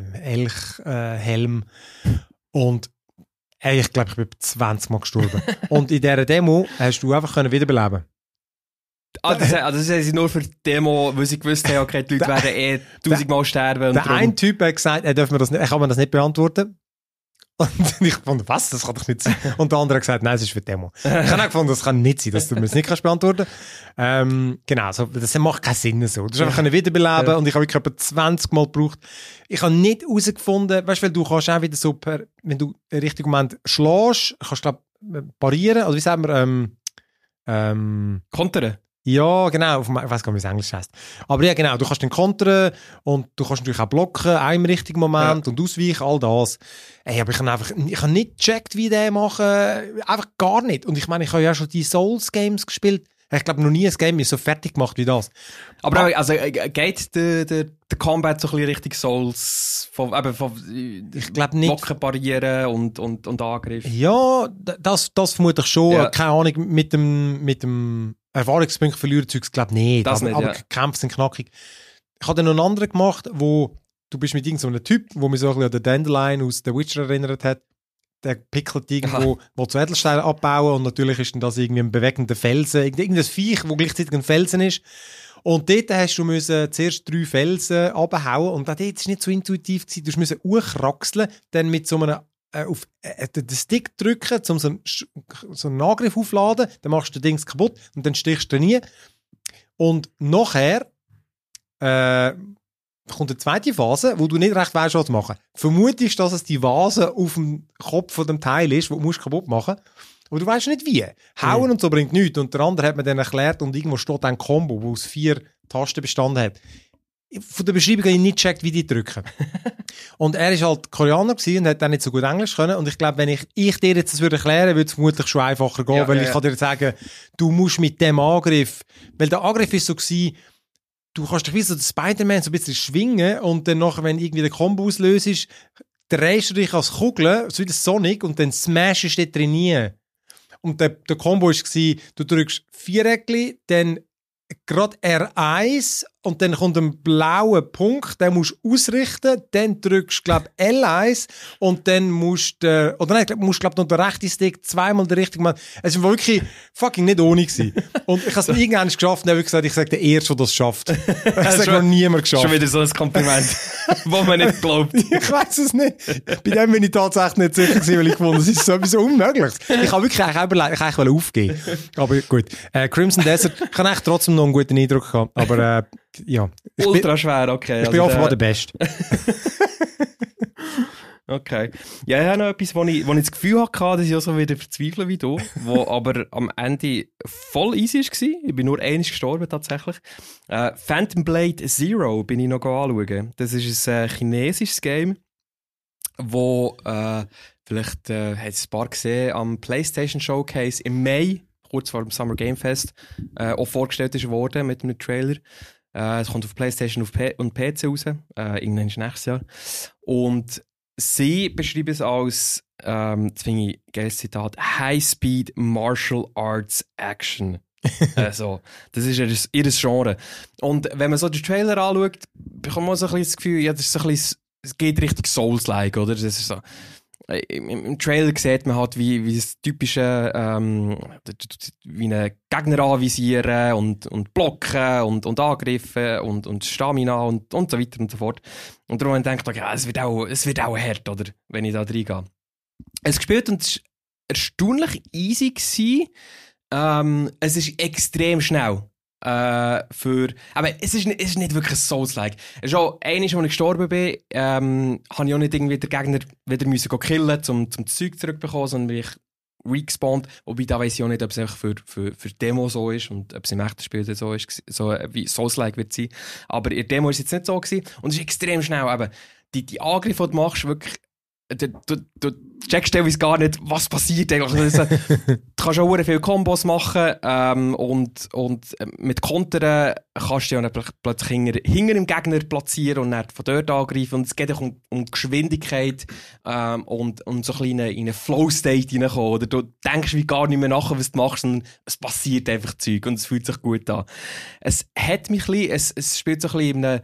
Elchhelm äh, und hey, ich glaube, ich bin zwanzig Mal gestorben. Und in dieser Demo hast du einfach wiederbeleben. Ah, das, also das haben sie nur für die Demo, weil sie gewusst haben, okay, die Leute werden eh tausendmal sterben. Und der eine Typ hat gesagt, er, darf mir das nicht, er kann mir das nicht beantworten. Und ich fand, was? Das kann doch nicht sein. Und der andere hat gesagt, nein, es ist für die Demo. Ich habe auch gefunden, das kann nicht sein, dass du mir das nicht kannst beantworten kannst. Ähm, genau, so, das macht keinen Sinn so. Du hast einfach ja. wiederbeleben ja. und ich habe wirklich etwa zwanzig Mal gebraucht. Ich habe nicht herausgefunden, weißt du, weil du kannst auch wieder so, per, wenn du im richtigen Moment schlägst, kannst du glaub, parieren, also wie sagen wir, ähm, ähm, kontern. Ja, genau. Auf, ich weiß gar nicht, wie es Englisch heisst. Aber ja, genau. Du kannst den kontern und du kannst natürlich auch blocken, auch im richtigen Moment ja. und ausweichen, all das. Ey, aber ich habe einfach, ich habe nicht gecheckt, wie der machen. Einfach gar nicht. Und ich meine, ich habe ja schon die Souls-Games gespielt. Ich glaube, noch nie ein Game ist so fertig gemacht wie das. Aber ah. also, geht der, der, der Combat so ein bisschen Richtung Souls? Von, eben, von, ich glaube nicht. Blocken, Barrieren und, und, und Angriff? Ja, das, das vermute ich schon. Ja. Keine Ahnung, mit dem, mit dem Erfahrungspunkt verlieren Zeugs, glaube ich nicht. Das aber nicht, aber ja. die Kämpfe sind knackig. Ich habe dann noch einen anderen gemacht, wo du bist mit irgendeinem so Typ, wo mich so ein bisschen an den Dandelion aus The Witcher erinnert hat. Der pickelt irgendwo, wo zu Edelsteine abbauen und natürlich ist dann das irgendwie ein bewegender Felsen, irgendein Viech, wo gleichzeitig ein Felsen ist. Und dort hast du müssen zuerst drei Felsen abhauen und auch dort war es nicht so intuitiv gewesen. Du musst hochkraxeln, dann mit so einem äh, auf äh, den Stick drücken, um so einen, so einen Angriff aufzuladen, dann machst du das Ding kaputt und dann stichst du nie. Und nachher äh, kommt eine zweite Phase, wo du nicht recht weißt, was zu machen. Vermutest, dass es die Vase auf dem Kopf von dem Teil ist, wo du musst kaputt machen musst. Aber du weißt nicht wie. Hauen mhm. und so bringt nichts. Und der andere hat mir dann erklärt, und irgendwo steht ein Combo, wo aus vier Tasten bestanden hat. von der Beschreibung habe ich nicht gecheckt, wie die drücken. Und er war halt Koreaner gewesen und hat dann nicht so gut Englisch können. Und ich glaube, wenn ich, ich dir jetzt das würde erklären, würde es vermutlich schon einfacher gehen, ja, weil ja, ich ja. kann dir sagen, du musst mit dem Angriff, weil der Angriff ist so gewesen, du kannst dich wie so der Spider-Man so ein bisschen schwingen und dann nachher, wenn irgendwie der Combo auslöst ist, drehst du dich als Kugel, so wie der Sonic, und dann smashst du dort drin nie. Und der, der Combo war, du drückst Viereckli, dann gerade R eins und dann kommt ein blauer Punkt, den musst du ausrichten, dann drückst du, glaube ich, L eins und dann musst du, äh, oder nein, musst du, glaube ich, noch den rechten Stick zweimal den richtigen Mann. Es war wirklich fucking nicht ohne gewesen. Und ich habe es irgendwann geschafft und habe gesagt, ich sage, der Erste, der das schafft. Ich sage, noch niemand geschafft. Schon wieder so ein Kompliment, wo man nicht glaubt. Ich weiss es nicht. Bei dem bin ich tatsächlich nicht sicher gewesen, weil ich fand, das ist sowieso unmöglich. Ich habe wirklich eigentlich überlegt, ich eigentlich wollte aufgeben. Aber gut. Äh, Crimson Desert kann eigentlich trotzdem noch einen guten Eindruck haben. Aber, äh, ja. Ich Ultra bin, schwer, okay. Ich also bin offenbar der der, Beste. Okay. Ja, ich habe noch etwas, wo ich, wo ich das Gefühl hatte, dass ich auch so wieder verzweifle wie du, wo aber am Ende voll easy war. Ich bin nur einmal gestorben, tatsächlich. Äh, Phantom Blade Zero bin ich noch anschauen. Das ist ein äh, chinesisches Game, wo, äh, vielleicht äh, hat es ein paar gesehen, am PlayStation Showcase im Mai, kurz vor dem Summer Game Fest, äh, auch vorgestellt ist worden mit einem Trailer. Äh, es kommt auf PlayStation auf P- und P C raus, äh, irgendwann nächstes Jahr. Und sie beschreiben es als, ähm, das finde ich ein geiles Zitat, High-Speed Martial Arts Action. Also, das ist ihr, ihr Genre. Und wenn man so den Trailer anschaut, bekommt man so ein bisschen das Gefühl, ja, das ist so ein bisschen, es geht Richtung Souls-like, oder? Das ist so, im, im Trailer sieht man halt, wie, wie das typische, ähm, wie einen Gegner anvisieren und, und blocken und, und angreifen und, und Stamina und, und so weiter und so fort. Und darum denke ich, ja, es wird auch, es wird auch hart, oder? Wenn ich da reingehe. Es gespielt und es war erstaunlich easy gewesen. Ähm, es ist extrem schnell. Äh, für, aber es ist, es ist nicht wirklich Souls-like. Schon einmal, als ich gestorben bin, ähm, habe ich auch nicht irgendwie den Gegner wieder müssen killen, um, um das Zeug zurückzubekommen, sondern bin ich respawned. Wobei da weiss ich auch nicht, ob es einfach für, für, für Demo so ist und ob es im echten Spiel so ist, so wie Souls-like wird sein. Aber in der Demo war es jetzt nicht so gewesen. Und es ist extrem schnell. Eben, die, die Angriffe, die du machst, wirklich, du, du, du checkst teilweise gar nicht, was passiert eigentlich. Also, du kannst auch sehr viele Kombos machen ähm, und, und mit Kontern kannst du ja dann plötzlich hinter, hinter dem Gegner platzieren und dann von dort angreifen. Und es geht auch um, um Geschwindigkeit ähm, und, und so ein bisschen in einen Flow-State reinkommen. Oder du denkst wie gar nicht mehr nach, was du machst, sondern es passiert einfach Zeug und es fühlt sich gut an. Es hat mich ein bisschen, es, es spielt so ein bisschen in einem,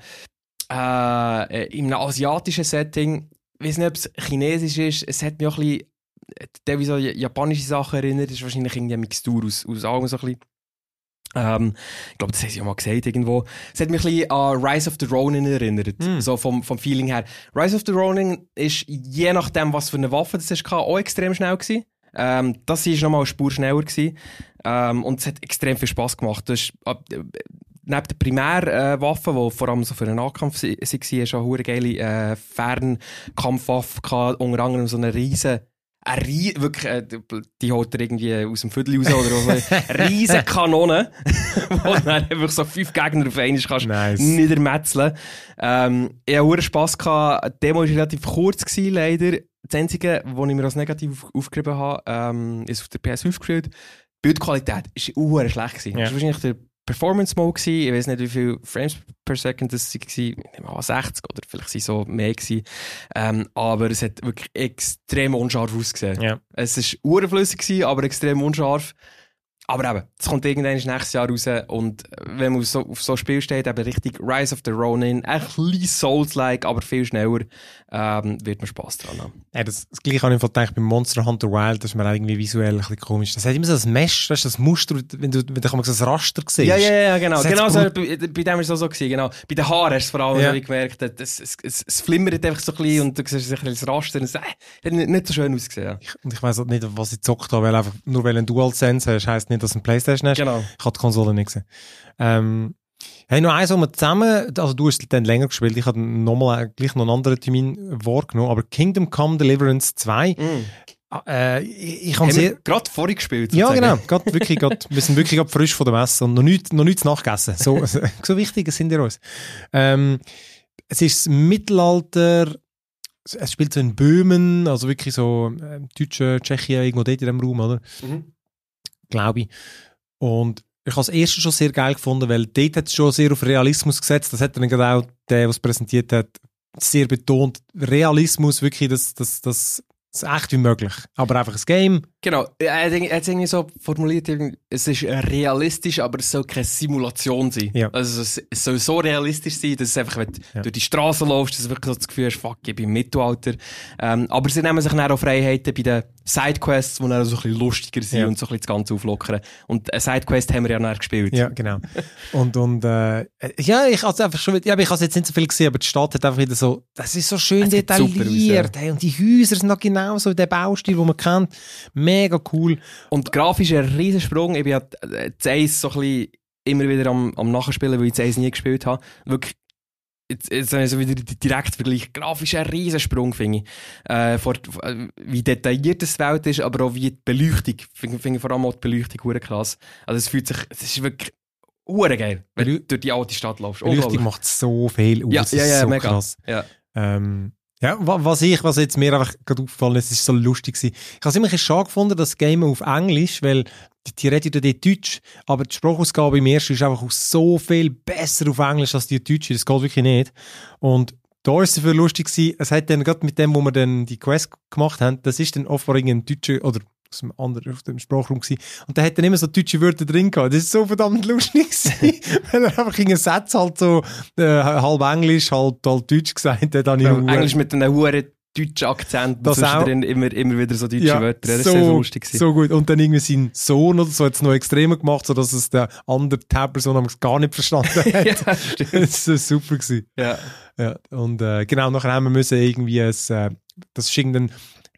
äh, in einem asiatischen Setting. Ich weiß nicht, ob es chinesisch ist. Es hat mich auch ein bisschen, so japanische Sachen erinnert. Es ist wahrscheinlich irgendwie eine Mixtur aus, aus allem so ein bisschen. Ähm, ich glaube, das haben sie ja mal gesagt irgendwo. Es hat mich ein bisschen an Rise of the Ronin erinnert. Mm. So vom, vom Feeling her. Rise of the Ronin ist, je nachdem, was für eine Waffe das hast, auch extrem schnell gewesen. Ähm, das war nochmal eine Spur schneller gewesen. Ähm, und es hat extrem viel Spass gemacht. Das ist, äh, neben der Primärwaffe, äh, die vor allem so für einen Nahkampf war, hast du auch eine geile äh, Fernkampfwaffe gehabt, unter anderem so eine riesen, eine rie- wirklich, äh, die holt er irgendwie aus dem Viertel raus oder so, eine riesen Kanone, wo du dann einfach so fünf Gegner auf einmal kannst nice. niedermetzeln. Ähm, ich hatte Spass gehabt. Die Demo war relativ kurz gewesen, leider. Das Einzige, was ich mir als negativ auf- aufgeschrieben habe, ähm, ist auf der P S fünf gespielt. Die Bildqualität war sehr schlecht gewesen. Ja. Das war wahrscheinlich der Performance Mode gewesen. Ich weiß nicht, wie viele Frames per Second das war. Ich nehme an sechzig oder vielleicht sind so mehr gewesen. Ähm, aber es hat wirklich extrem unscharf ausgesehen. Ja. Es war urflüssig gewesen, aber extrem unscharf. Aber eben, es kommt irgendwann nächstes Jahr raus und wenn man auf so, auf so ein Spiel steht, eben richtig Rise of the Ronin, ein bisschen Souls-like, aber viel schneller, ähm, wird man Spass dran haben. Ja, das, das Gleiche habe ich gedacht beim Monster Hunter Wild, das ist mir auch irgendwie visuell ein bisschen komisch. Das hat immer so ein Mesh, weißt du, das Muster, wenn du, wenn du so ein Raster siehst. Ja, ja, ja, genau. Das Genau so, brut- bei, bei dem war es auch so gewesen, genau. Bei den Haaren hast du es vor allem Ja. so gemerkt, es, es, es, es flimmert einfach so ein bisschen und du siehst ein bisschen das Raster und es äh, hat nicht, nicht so schön ausgesehen. Ja. Ich, und ich weiss auch nicht, was ich gezockt habe, weil einfach, nur weil du ein DualSense hast, heisst nicht, dass du ein Playstation hast. Genau. Ich habe die Konsole nicht gesehen. Ähm, hey, noch eins, wo wir zusammen, also du hast dann länger gespielt, ich habe nochmal gleich noch einen anderen Termin wahrgenommen, aber Kingdom Come Deliverance zwei, Mm. Äh, ich ich habe sehr... gerade vorhin gespielt. Ja, sozusagen. genau. Grad wirklich, grad, wir sind wirklich grad frisch von der Messe und noch nichts, noch nichts nachgegessen. So, so wichtig sind wir uns. Ähm, es ist das Mittelalter, es spielt so in Böhmen, also wirklich so äh, Deutsche, Tschechien, irgendwo dort in dem Raum, oder? Mhm. Glaube ich. Und ich habe das erste schon sehr geil gefunden, weil dort hat es schon sehr auf Realismus gesetzt. Das hat dann gerade auch der, der es präsentiert hat, sehr betont. Realismus, wirklich das, das, das, das echt wie möglich. Aber einfach ein Game. Genau, er hat er hat es irgendwie so formuliert, es ist realistisch, aber es soll keine Simulation sein. Ja. Also es es soll so realistisch sein, dass es einfach, wenn du Ja. durch die Straße läufst, dass du wirklich so das Gefühl hast, fuck, ich bin im Mittelalter. Ähm, aber sie nehmen sich dann auch Freiheiten bei den Sidequests, die dann so ein bisschen lustiger sind Ja. und so ein bisschen das Ganze auflockern. Und eine Sidequest haben wir ja dann gespielt. Ja, genau. Und, und äh, ja, ich habe einfach schon, ja, aber ich habe jetzt nicht so viel gesehen, aber die Stadt hat einfach wieder so, das ist so schön Es sieht super detailliert. aus, Hey, und die Häuser sind noch genauso der Baustil, den man kennt. Mega cool. Und grafisch ein Riesensprung. Ich bin ja das eins so ein bisschen immer wieder am, am Nachspielen, weil ich das eins nie gespielt habe. Wirklich, jetzt, jetzt habe ich so wieder den direkten Vergleich. Grafisch ein Riesensprung, finde ich. Äh, vor, äh, wie detailliert das die Welt ist, aber auch wie die Beleuchtung. Finde find ich vor allem auch die Beleuchtung hure krass. Also es fühlt sich, es ist wirklich hure geil, wenn du durch die alte Stadt läufst. Beleuchtung Unglaublich. macht so viel aus. Ja, Das ja, ist ja, so mega. krass. Ja. Ähm, ja, wa- was ich, was jetzt mir einfach gerade aufgefallen ist, ist so lustig gewesen. Ich habe es immer ein bisschen schade gefunden, das Game auf Englisch, weil die, die reden ja dort Deutsch, aber die Sprachausgabe im ersten ist einfach auch so viel besser auf Englisch als die Deutsche, das geht wirklich nicht. Und da ist es dafür lustig gewesen, es hat dann gerade mit dem, wo wir dann die Quest gemacht haben, das ist dann offenbar ein Deutscher, oder aus dem anderen, aus dem Sprachraum gewesen. Und der hat dann immer so deutsche Wörter drin gehabt. Das ist so verdammt lustig gewesen, weil er einfach in einem Satz halt so äh, halb Englisch, halb, halb Deutsch gesagt hat. Dann Ja, Englisch mit einem hohen deutschen Akzent. Das auch. Zwischendrin immer, immer wieder so deutsche ja, Wörter. Das so, ist sehr so lustig gewesen. so gut. Und dann irgendwie sein Sohn oder so hat es noch extremer gemacht, sodass es der andere Tab-Person gar nicht verstanden hat. Ja, stimmt. Das war super gewesen. Ja. Ja, und äh, genau, nachher haben wir müssen irgendwie ein, äh, das ist irgendein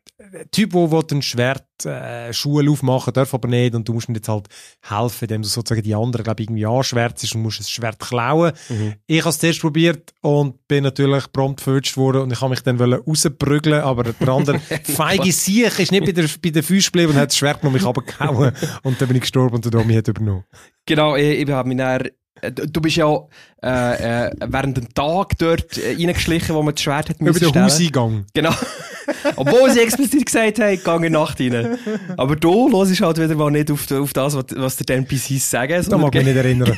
Typ, der will ein Schwert äh, Schule aufmachen darf, aber nicht, und du musst ihm jetzt halt helfen, indem du sozusagen die anderen, glaube ich, irgendwie anschwärzest und musst das Schwert klauen. Mhm. Ich habe es zuerst probiert und bin natürlich prompt verwünscht worden und ich habe mich dann rausprügeln, aber der andere feige Siech ist nicht bei der, bei den Füßen geblieben und hat das Schwert noch mich runtergehauen und dann bin ich gestorben und der Domi hat übernommen. Genau, ich, ich habe mich dann, äh, du bist ja äh, äh, während dem Tag dort äh, reingeschlichen, wo man das Schwert hat Über müssen den stellen. Hauseingang. Genau. Obwohl sie explizit gesagt haben, geh in die Nacht rein. Aber du hörst halt wieder mal nicht auf, auf das, was, was dir die N P Cs sagen. Da mag ich mich nicht erinnern.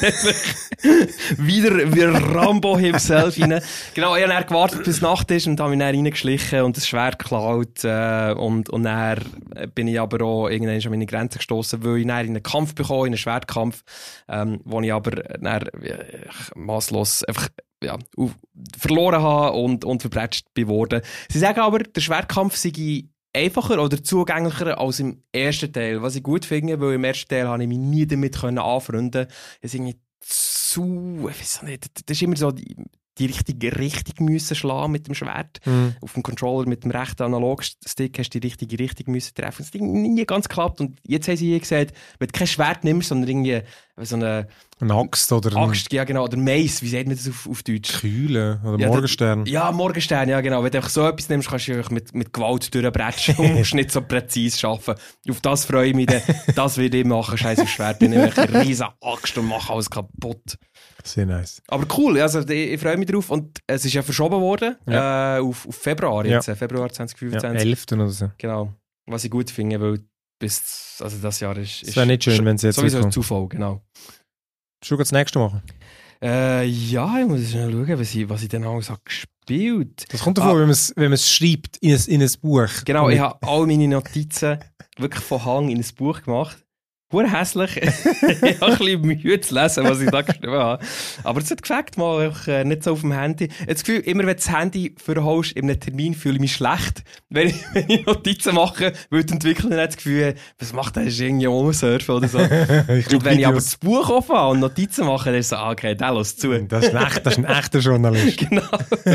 wieder wie Rambo himself rein. Genau, ich habe dann gewartet, bis Nacht ist und habe mich dann reingeschlichen und das Schwert geklaut. Äh, und, und dann bin ich aber auch irgendwann an meine Grenze gestossen, weil ich dann in einen Kampf bekommen, in einen Schwertkampf, ähm, wo ich aber dann äh, masslos einfach ja, auf, verloren habe und, und verbretscht bin worden. Sie sagen aber, der Schwertkampf sei einfacher oder zugänglicher als im ersten Teil, was ich gut finde, weil im ersten Teil habe ich mich nie damit anfreunden können. Es ist irgendwie zu, ich weiß nicht, das ist immer so die, die richtige Richtung müssen schlagen mit dem Schwert. Mhm. Auf dem Controller mit dem rechten Analogstick hast du die richtige Richtung müssen treffen. Das hat nie ganz geklappt. Und jetzt haben sie hier gesagt, wenn du kein Schwert nimmst, sondern irgendwie so eine Eine Axt oder ein Axt, ja genau, oder Mace, wie sagt man das auf, auf Deutsch? Kühle oder Ja, Morgenstern. Ja, Morgenstern, ja genau. Wenn du einfach so etwas nimmst, kannst du einfach mit, mit Gewalt durchbrechen und musst nicht so präzise arbeiten. Auf das freue ich mich dann. Das würde ich machen, scheiß auf Schwert. Dann nehme ich eine riesen Axt und mache alles kaputt. Sehr nice. Aber cool, also ich, ich freue mich drauf. Und es ist ja verschoben worden Ja. äh, auf, auf Februar Ja. jetzt, äh, Februar zwanzig Ja, fünfundzwanzig. elften oder so. Genau. Was ich gut finde, weil bis, also das Jahr ist... Es wäre nicht schön, wenn sie jetzt sowieso ein wiederkommt. Zufall, genau. Schon das nächste machen. Äh, ja, ich muss schnell schauen, was ich, was ich dann alles habe gespielt. Das kommt davon, Ah. wenn man es wenn man es schreibt in ein, in ein Buch. Genau, Und ich habe all meine Notizen wirklich von Hang in ein Buch gemacht. Hure hässlich. Ich habe ein bisschen Mühe zu lesen, was ich da geschrieben habe. Aber es hat gefällt, mal einfach, äh, nicht so auf dem Handy. Ich habe das Gefühl, immer wenn du das Handy vorholst in einem Termin, fühle ich mich schlecht, wenn ich, wenn ich Notizen mache, weil die Entwickler hat das Gefühl, was macht der, ist irgendwie rumsurfen oder so. ich Und wenn ich aber Videos. das Buch offen habe und Notizen mache, dann ist so, ah, okay, der lässt zu. Das ist ein, echt, das ist ein echter Journalist. Genau.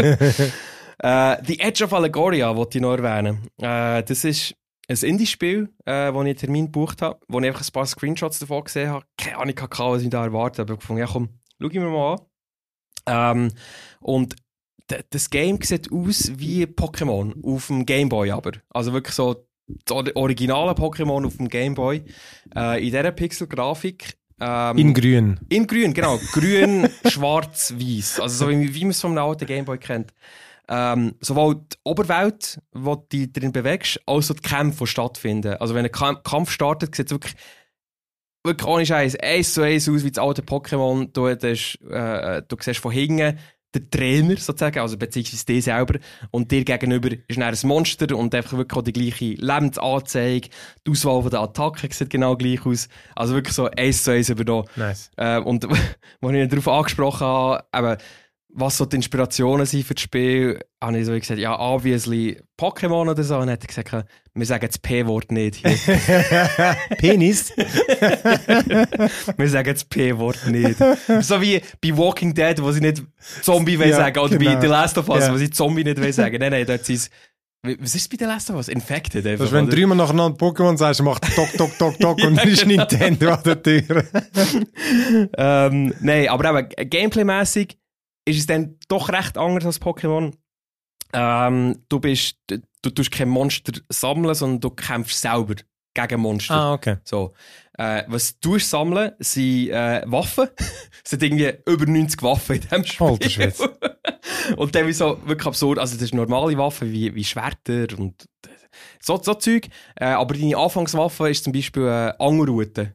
äh, The Edge of Allegoria wollte ich noch erwähnen. Äh, das ist ein Indie-Spiel, äh, wo ich einen Termin gebucht habe, wo ich einfach ein paar Screenshots davon gesehen habe. Keine Ahnung, was ich da erwartet habe. Aber ich gefunden, ja komm, schau ich mir mal an. Ähm, und d- das Game sieht aus wie Pokémon, auf dem Gameboy aber. Also wirklich so das or- originale Pokémon auf dem Gameboy, äh, in dieser Pixel-Grafik. Ähm, In grün. In grün, genau. Grün, schwarz, weiß. Also so wie, wie man es vom alten Gameboy kennt. Ähm, sowohl die Oberwelt, wo du dich drin bewegst, als auch die Kämpfe, die stattfinden. Also wenn ein Kamp- Kampf startet, sieht es wirklich, wirklich ohne Scheiß eins zu eins aus wie das alte Pokémon. Du, hast, äh, du siehst von hinten den Trainer sozusagen, also beziehungsweise dir selber, und dir gegenüber ist dann ein Monster und einfach wirklich auch die gleiche Lebensanzeige. Die Auswahl der Attacken sieht genau gleich aus. Also wirklich so eins zu eins über da. Nice. Äh, und als ich darauf angesprochen habe, eben, was so die Inspirationen sind für das Spiel, habe ich so gesagt, ja, obviously Pokémon oder so. Und dann hat er gesagt, wir sagen das P-Wort nicht hier. Penis? Wir sagen das P-Wort nicht. So wie bei Walking Dead, wo sie nicht Zombie will Ja, sagen, oder genau. bei The Last of Us, Ja. wo sie Zombie nicht will sagen. Nein, nein, dort sind es... Was ist bei The Last of Us? Infected einfach, Das ist, wenn du oder? dreimal nacheinander Pokémon sagst, macht Tok, Tok, Tok, Tok und dann ist genau. Nintendo an der Tür. ähm, Nein, aber eben, gameplay-mässig ist es dann doch recht anders als Pokémon. Ähm, du bist, du, du tust kein Monster sammeln, sondern du kämpfst selber gegen Monster. Ah, okay. So. Äh, was du sammeln, sind äh, Waffen. Es sind irgendwie über neunzig Waffen in diesem Spiel. Alter Schwede. Und dann wie so wirklich absurd. Also, das sind normale Waffen wie, wie Schwerter und so, so Zeug. Äh, aber deine Anfangswaffe ist zum Beispiel äh, Angelrute.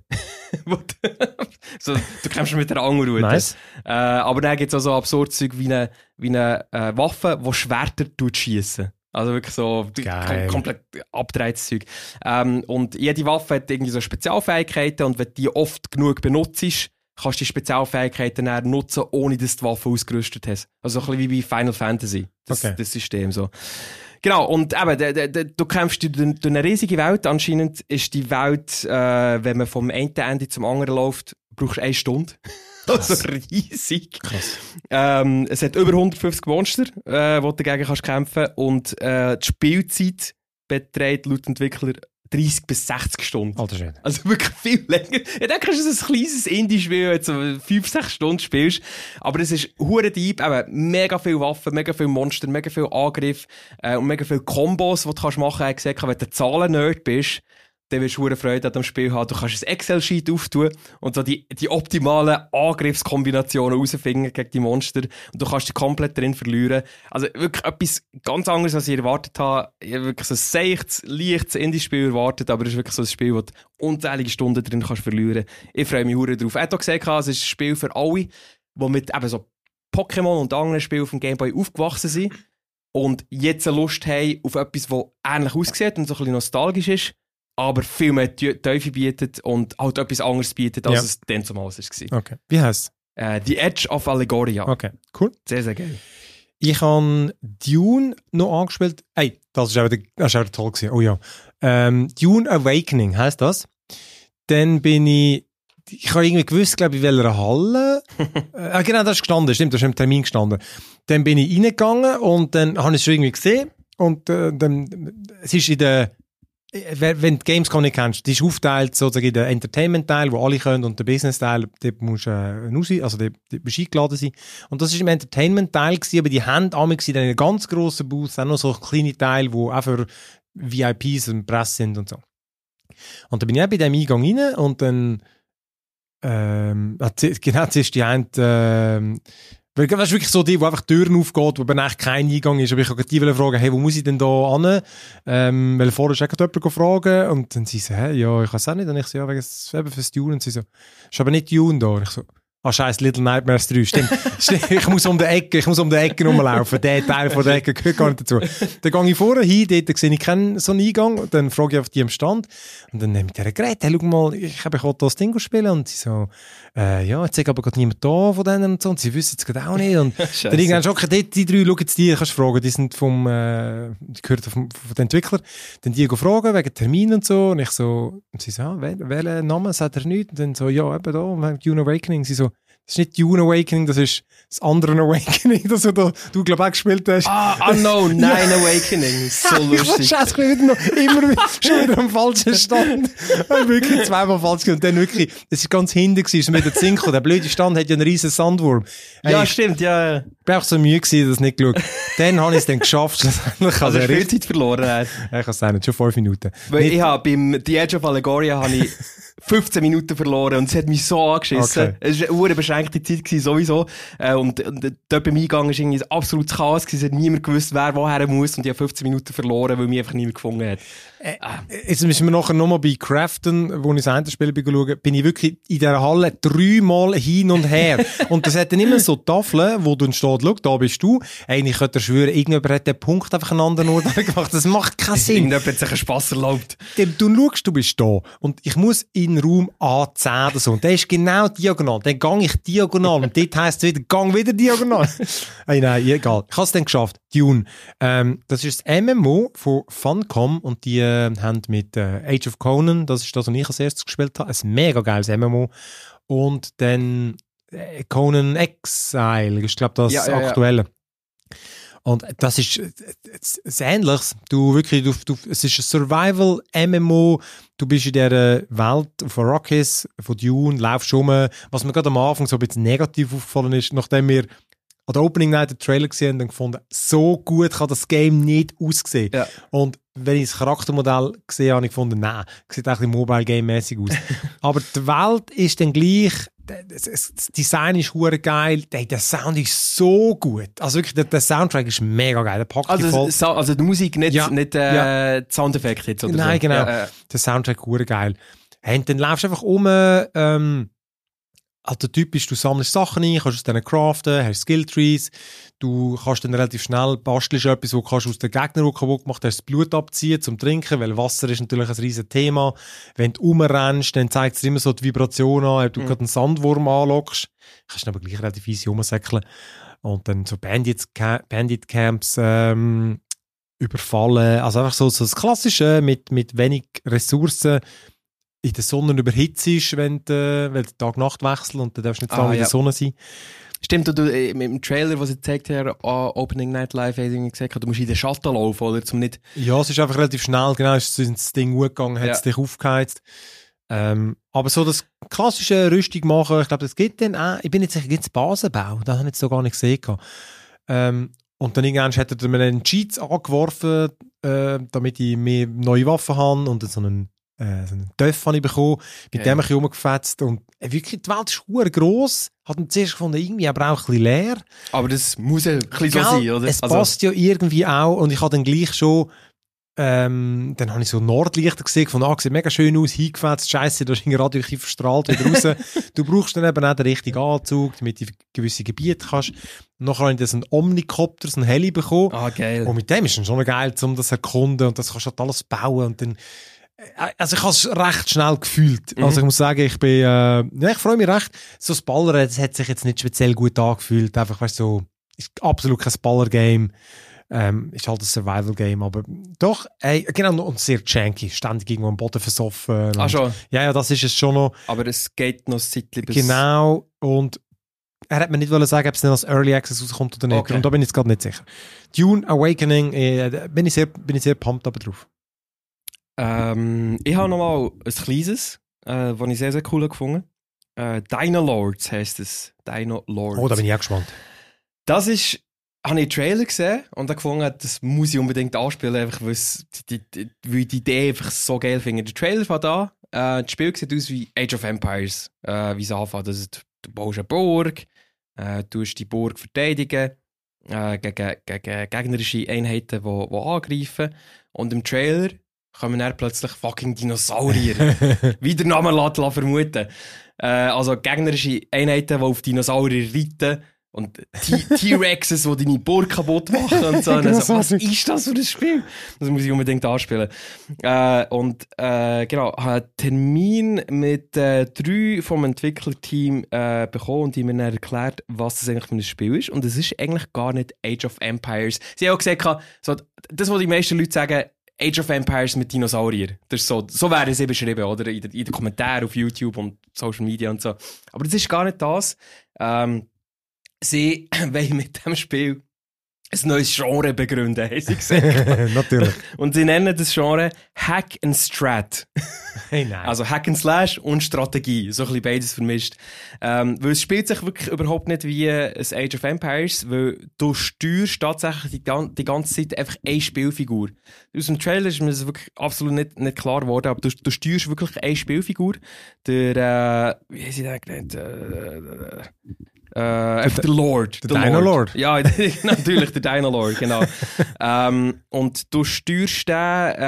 So, du kämpfst mit einer Angelrute. Nice. Äh, aber dann gibt es auch so absurd Zeug wie eine, wie eine äh, Waffe, die Schwerter schiessen. Also wirklich so Geil. komplett abgedrehtes Zeug. Ähm, und jede Waffe hat irgendwie so Spezialfähigkeiten und wenn du die oft genug benutzt, kannst du die Spezialfähigkeiten dann nutzen, ohne dass du die Waffe ausgerüstet hast. Also ein bisschen wie bei Final Fantasy, das, Okay. das System so. Genau, und eben, de, de, de, du kämpfst durch, durch eine riesige Welt. Anscheinend ist die Welt, äh, wenn man vom einen Ende zum anderen läuft, brauchst du eine Stunde. Also riesig. Krass. Ähm, es hat über hundertfünfzig Monster, äh, wo du dagegen kannst kämpfen. Und äh, die Spielzeit beträgt laut Entwickler dreißig bis sechzig Stunden. Alter Schwede. Also wirklich viel länger. Ich denke, es ist ein kleines Indie-Spiel, wenn du so fünf, sechs Stunden spielst. Aber es ist hure deep, eben mega viele Waffen, mega viele Monster, mega viel Angriff äh, und mega viele Kombos, die du kannst machen kannst. Ich habe gesagt, wenn du Zahlen-Nerd bist, dann wirst du hure Freude an dem Spiel haben. Du kannst ein Excel-Sheet auftun und so die, die optimalen Angriffskombinationen herausfinden gegen die Monster. Und du kannst dich komplett drin verlieren. Also wirklich etwas ganz anderes, als ich erwartet habe. Ich habe wirklich so ein seichtes, leichtes Indie-Spiel erwartet, aber es ist wirklich so ein Spiel, wo du unzählige Stunden drin kannst verlieren. Ich freue mich hure drauf. Er hat auch gesagt, es ist ein Spiel für alle, die mit eben so Pokémon und anderen Spielen auf dem Gameboy aufgewachsen sind und jetzt eine Lust haben auf etwas, das ähnlich aussieht und so ein bisschen nostalgisch ist, aber viel mehr Teufel bietet und halt etwas anderes bietet, als Ja. es dann zumal war. Okay. Wie heisst es? Äh, The Edge of Allegoria. Okay, cool. Sehr, sehr geil. Ich habe Dune noch angespielt. Ey, das war auch, der- das war auch toll gewesen. Oh ja. Ähm, Dune Awakening heisst das. Dann bin ich, ich habe irgendwie gewusst, glaube ich, in welcher Halle. äh, genau, das ist gestanden, stimmt, das ist im Termin gestanden. Dann bin ich reingegangen und dann habe ich es schon irgendwie gesehen. Und äh, dann, es ist in der, wenn wenn du Gamescom nicht kennst, die ist aufgeteilt sozusagen in den Entertainment-Teil, wo alle können, und den Business-Teil, dort musst du äh, raus, also dort, dort musst du eingeladen sein. Und das war im Entertainment-Teil gewesen, aber die haben amigs in einem ganz grossen Booth auch noch so kleine Teile, wo auch für V I Ps und Presse sind und so. Und dann bin ich auch bei dem Eingang rein und dann ähm, genau, zuerst die eine ähm, weil das ist wirklich so die, wo einfach Türen aufgeht, wo aber eigentlich kein Eingang ist. Aber ich wollte die fragen, hey, wo muss ich denn da hin? Ähm, weil vorher ist auch jemand gefragt und dann sie so, hey, ja, ich weiß auch nicht. Und ich so, ja, wegen eben fürs Dune. Und sie so, ist aber nicht Dune da. Und ich so, ah, scheiß, Little Nightmares drei. Stimmt. Stimmt. Ich muss um die Ecke, ich muss um die Ecke rumlaufen. Der Teil von der Ecke gehört gar nicht dazu. Dann gehe ich vorne hin, dort sehe ich keinen so einen Eingang. Und dann frage ich auf die am Stand. Und dann nehme ich der Gerät, hey, schau mal, ich habe ich das Ding spielen. Und sie so, äh, ja, jetzt ist aber gerade niemand da von denen und so. Und sie wissen es gerade auch nicht. Und dann irgendwann schon, okay, die, die drei, schau jetzt die, kannst du fragen, die sind vom, äh, die gehören vom, von den Entwicklern. Dann die fragen, wegen Termin und so. Und ich so, und sie so, ah, wel, welchen Namen sagt er nicht? Und dann so, ja, eben da, Dune Awakening. Sie so, Das ist nicht Dune Awakening, das ist das andere Awakening, das du, du glaube ich, auch gespielt hast. Ah, Unknown, Nine ja. Awakening. So lustig. Scheiße, ich bin wieder noch immer wieder, schon wieder am falschen Stand. Wirklich zweimal falsch gemacht. Und dann wirklich, das war ganz hinten, gewesen, mit der Zinko. Der blöde Stand hat ja einen riesen Sandwurm. Hey, ja, stimmt, ja. Ich bin auch so müde gewesen, dass ich nicht geschaut. Dann habe ich es dann geschafft, schlussendlich. Also, also viel Zeit verloren. Ja, ich kann es sagen, schon fünf Minuten. Weil nicht, ich habe beim The Edge of Allegoria habe ich fünfzehn Minuten verloren und es hat mich so angeschissen. Okay. Es war eine beschränkte Zeit gewesen, sowieso. Äh, und, und dort beim Eingang war irgendwie ein absolutes Chaos gewesen. Es hat niemand gewusst, wer woher muss und ich habe fünfzehn Minuten verloren, weil mich einfach niemand gefunden hat. Äh, jetzt müssen wir nachher nochmal bei Crafton, wo ich das Enderspiel schaue, bin ich wirklich in dieser Halle dreimal hin und her. Und das hat dann immer so Tafeln, wo dann steht, schau, da bist du. Eigentlich könnte er schwören, irgendjemand hat den Punkt einfach an einen anderen Ort gemacht. Das macht keinen Sinn. Irgendjemand hat sich einen Spass erlaubt. Du schaust, du bist da. Und ich muss in Raum A zehn oder so. Und der ist genau diagonal. Dann gang ich diagonal. Und dort heisst es wieder, gang wieder diagonal. Hey, nein, egal. Ich habe es dann geschafft. Dune. Ähm, das ist das M M O von Funcom und die äh, haben mit äh, Age of Conan, das ist das, was ich als erstes gespielt habe, ein mega geiles M M O. Und dann äh, Conan Exile, ich glaube das ja, ja, aktuelle. Ja. Und das ist äh, das Ähnliches. Du wirklich, du, du, es ist ein Survival-M M O. Du bist in dieser Welt von Arrakis, von Dune, laufst rum. Was mir gerade am Anfang so ein bisschen negativ aufgefallen ist, nachdem wir an der Opening Night den Trailer gesehen und gefunden, so gut kann das Game nicht aussehen. Ja. Und wenn ich das Charaktermodell gesehen habe, habe ich gefunden, nein, sieht eigentlich Mobile-Game-mäßig aus. Aber die Welt ist dann gleich, das Design ist hure geil, der Sound ist so gut. Also wirklich, der, der Soundtrack ist mega geil. Der packt also, die voll. So, also die Musik, nicht, ja. nicht äh, ja. die Soundeffekte jetzt oder Nein, so. genau. Ja, äh. Der Soundtrack hure geil. Hey, und dann laufst du einfach um, ähm, also typisch, du sammelst Sachen ein, kannst aus denen craften, hast Skilltrees, du kannst dann relativ schnell, bastelst etwas, wo du kannst aus den Gegnern, die kaputt gemacht hast, das Blut abziehen zum Trinken, weil Wasser ist natürlich ein riesen Thema. Wenn du rumrennst, dann zeigt es dir immer so die Vibration an, ob du mhm. gerade einen Sandwurm anlockst, kannst du aber gleich relativ easy rumsäckeln und dann so Bandits, Bandit Camps ähm, überfallen, also einfach so, so das Klassische mit, mit wenig Ressourcen, in der Sonne überhitzt ist, wenn der, weil der Tag-Nacht wechselt und dann darfst du nicht so lange ah, in der ja. Sonne sein. Stimmt, du, mit dem Trailer, was ich gezeigt habe, uh, Opening Night Live, hast du gesagt, du musst in den Schatten laufen, oder? Zum nicht... Ja, es ist einfach relativ schnell, genau, ist ins Ding hochgegangen, hat es ja. dich aufgeheizt. Ähm, aber so das klassische Rüstung machen, ich glaube, das geht dann auch, ich bin jetzt sicher, gibt es Basenbau, das habe ich jetzt so gar nicht gesehen. Ähm, und dann irgendwann hat er mir einen Cheats angeworfen, äh, damit ich mehr neue Waffen habe und so einen Äh, so einen Töff habe ich bekommen, mit okay. dem habe ich rumgefetzt und äh, wirklich, die Welt ist verdammt gross, hat ihn zuerst gefunden, irgendwie aber auch ein bisschen leer. Aber das muss ja ein bisschen so sein, oder? Es also. passt ja irgendwie auch und ich habe dann gleich schon ähm, dann habe ich so Nordlichter gesehen, von ah, sieht mega schön aus, hingefetzt, scheisse, da ist ein Radio verstrahlt wieder raus. Du brauchst dann eben auch den richtigen Anzug, damit du in gewisse Gebiete kannst. Nachher habe ich dann einen Omnikopter, so einen Heli bekommen. Ah, geil. Und mit dem ist es schon geil, um das zu erkunden und das kannst du halt alles bauen und dann also ich habe es recht schnell gefühlt. Mhm. Also ich muss sagen, ich bin, äh, ja, ich freue mich recht. So das Ballern, das hat sich jetzt nicht speziell gut angefühlt. Einfach, weißt du, so, ist absolut kein Baller-Game. Ähm, ist halt ein Survival-Game, aber doch, ey, genau, und sehr janky. Ständig irgendwo am Boden versoffen. Ach schon? Ja, ja, das ist es schon noch. Aber es geht noch ein Zeitchen bis... Genau, und er hat mir nicht wollen sagen, ob es dann als Early Access rauskommt oder nicht. Okay. Und da bin ich jetzt gerade nicht sicher. Dune Awakening, äh, bin ich sehr, bin ich sehr pumped aber drauf. Ähm, ich habe nochmal ein kleines, äh, das ich sehr, sehr cool gefunden habe. Äh, Dino Lords heisst es. Dino Lords. Oh, da bin ich auch gespannt. Das ist, habe ich einen Trailer gesehen und dann gefunden, das muss ich unbedingt anspielen, einfach weil die, die, die, die Idee einfach so geil finde. Der Trailer war da, äh, das Spiel sieht aus wie Age of Empires, äh, wie es anfängt. Also, du baust eine Burg, äh, du musst die Burg verteidigen äh, gegen, gegen gegnerische Einheiten, die, die angreifen. Und im Trailer kommen dann plötzlich fucking Dinosaurier. Wie der Name lässt vermuten. Äh, also gegnerische Einheiten, die auf Dinosaurier reiten und T-Rexes, die deine Burg kaputt machen und so. Und also, was ist das für ein Spiel? Das muss ich unbedingt anspielen. Äh, und äh, genau, habe einen Termin mit äh, drei vom Entwicklerteam äh, bekommen und die mir dann erklärt, was das eigentlich für ein Spiel ist. Und es ist eigentlich gar nicht Age of Empires. Sie haben auch gesagt, so, das, was die meisten Leute sagen, Age of Empires mit Dinosaurier. Das ist so, so wäre es eben beschrieben, oder? In den, in den Kommentaren auf YouTube und Social Media und so. Aber das ist gar nicht das. Ähm, sie wollen mit dem Spiel ein neues Genre begründen, haben sie gesagt. Natürlich. Und sie nennen das Genre Hack and Strat. Hey, nein. Also Hack and Slash und Strategie. So ein bisschen beides vermischt. Ähm, weil es spielt sich wirklich überhaupt nicht wie ein Age of Empires, weil du steuerst tatsächlich die, die ganze Zeit einfach eine Spielfigur. Aus dem Trailer ist mir das wirklich absolut nicht, nicht klar geworden, aber du, du steuerst wirklich eine Spielfigur. Der, äh, wie heißt sie denn genannt? Äh, Äh, der Lord. Der Dino Lord. Ja, natürlich, der Dino Lord, genau. ähm, und du steuerst den,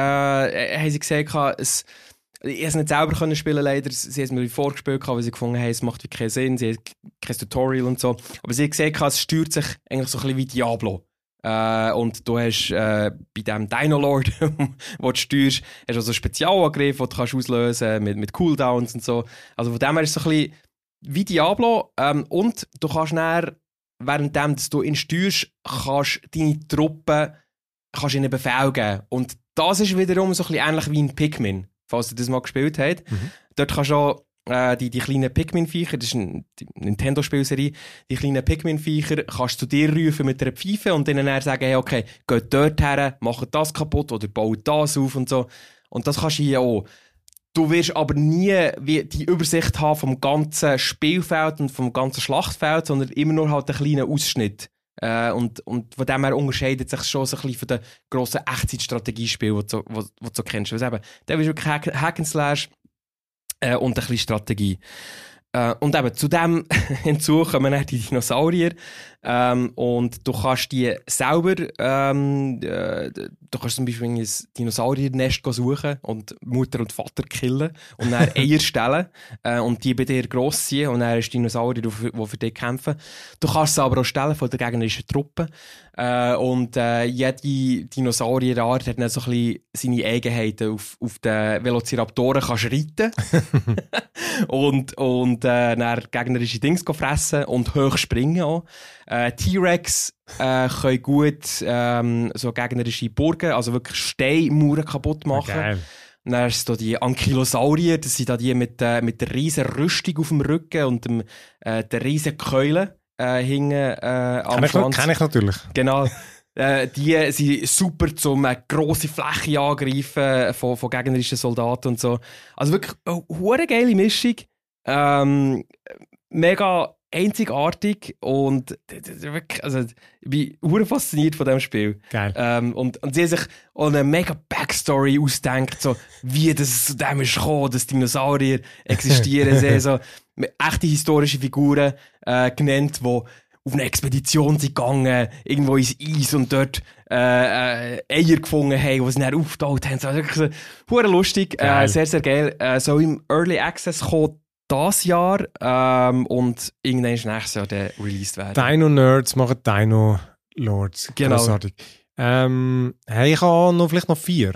äh, haben sie gesagt, es, ich konnte es nicht selber können spielen, leider. Sie haben es mir vorgespielt, weil sie gefunden haben, es macht wie keinen Sinn, sie haben kein Tutorial und so. Aber sie haben gesagt, es steuert sich eigentlich so ein bisschen wie Diablo. Äh, und du hast äh, bei dem Dino Lord, wo du steuerst, hast du also Spezialangriff, den du kannst auslösen mit, mit Cooldowns und so. Also von dem her ist es so ein bisschen wie Diablo, ähm, und du kannst dann, währenddem du ihn steuerst, kannst deine Truppen kannst ihnen Befehl geben. Und das ist wiederum so ein bisschen ähnlich wie ein Pikmin, falls du das mal gespielt hast. Mhm. Dort kannst du auch äh, die, die kleinen Pikmin-Viecher, das ist eine Nintendo-Spielserie, die kleinen Pikmin-Viecher kannst du dir rufen mit einer Pfeife und denen dann sagen, hey, okay, geht dort her, macht das kaputt oder baut das auf und so. Und das kannst du hier auch. Du wirst aber nie wie die Übersicht haben vom ganzen Spielfeld und vom ganzen Schlachtfeld, sondern immer nur halt einen kleinen Ausschnitt. Äh, und, und von dem her unterscheidet sich schon so ein bisschen von den grossen Echtzeitstrategiespielen, die du, die, die du so kennst. Also eben, da ist wirklich Hack, Hack and Slash äh, und ein bisschen Strategie. Äh, und eben, zu dem hinzu kommen dann die Dinosaurier. Ähm, und du kannst die selber, ähm, äh, du kannst zum Beispiel ein Dinosauriernest suchen und Mutter und Vater killen und dann Eier stellen äh, und die bei dir gross ziehen und dann hast du Dinosaurier, die für, die für dich kämpfen. Du kannst sie aber auch stellen von der gegnerischen Truppe. Äh, und äh, jede Dinosaurierart hat dann so ein bisschen seine Eigenheiten. Auf, auf den Velociraptoren kannst du reiten und, und äh, dann gegnerische Dings fressen und hoch springen auch. Äh, T-Rex äh, können gut ähm, so gegnerische Burgen, also wirklich Steinmauern kaputt machen. Okay. Und dann hast du die Ankylosaurier, das sind da die mit, äh, mit der riesen Rüstung auf dem Rücken und dem, äh, der riesen Keule äh, hingen äh, am kenn Schwanz. Ich, kenn ich natürlich. Genau. Äh, die sind super zum äh, grosse Fläche angreifen von, von gegnerischen Soldaten und so. Also wirklich eine oh, geile Mischung. Ähm, mega einzigartig und wirklich, also, ich bin hure fasziniert von diesem Spiel. Geil. Ähm, und, und sie haben sich auch eine mega Backstory ausgedacht, so, wie das zu dem ist gekommen, dass Dinosaurier existieren. Sie haben so echte historische Figuren äh, genannt, die auf eine Expedition sind gegangen, irgendwo ins Eis und dort äh, äh, Eier gefunden haben, die sie dann aufgetaucht haben. So, wirklich so, hure lustig, äh, sehr, sehr geil. Äh, so im Early Access kommt das Jahr ähm, und irgendwann ist nächstes Jahr der released werden. Dino-Nerds machen Dino-Lords. Genau. Grossartig. Ähm, hey, ich habe noch, vielleicht noch vier.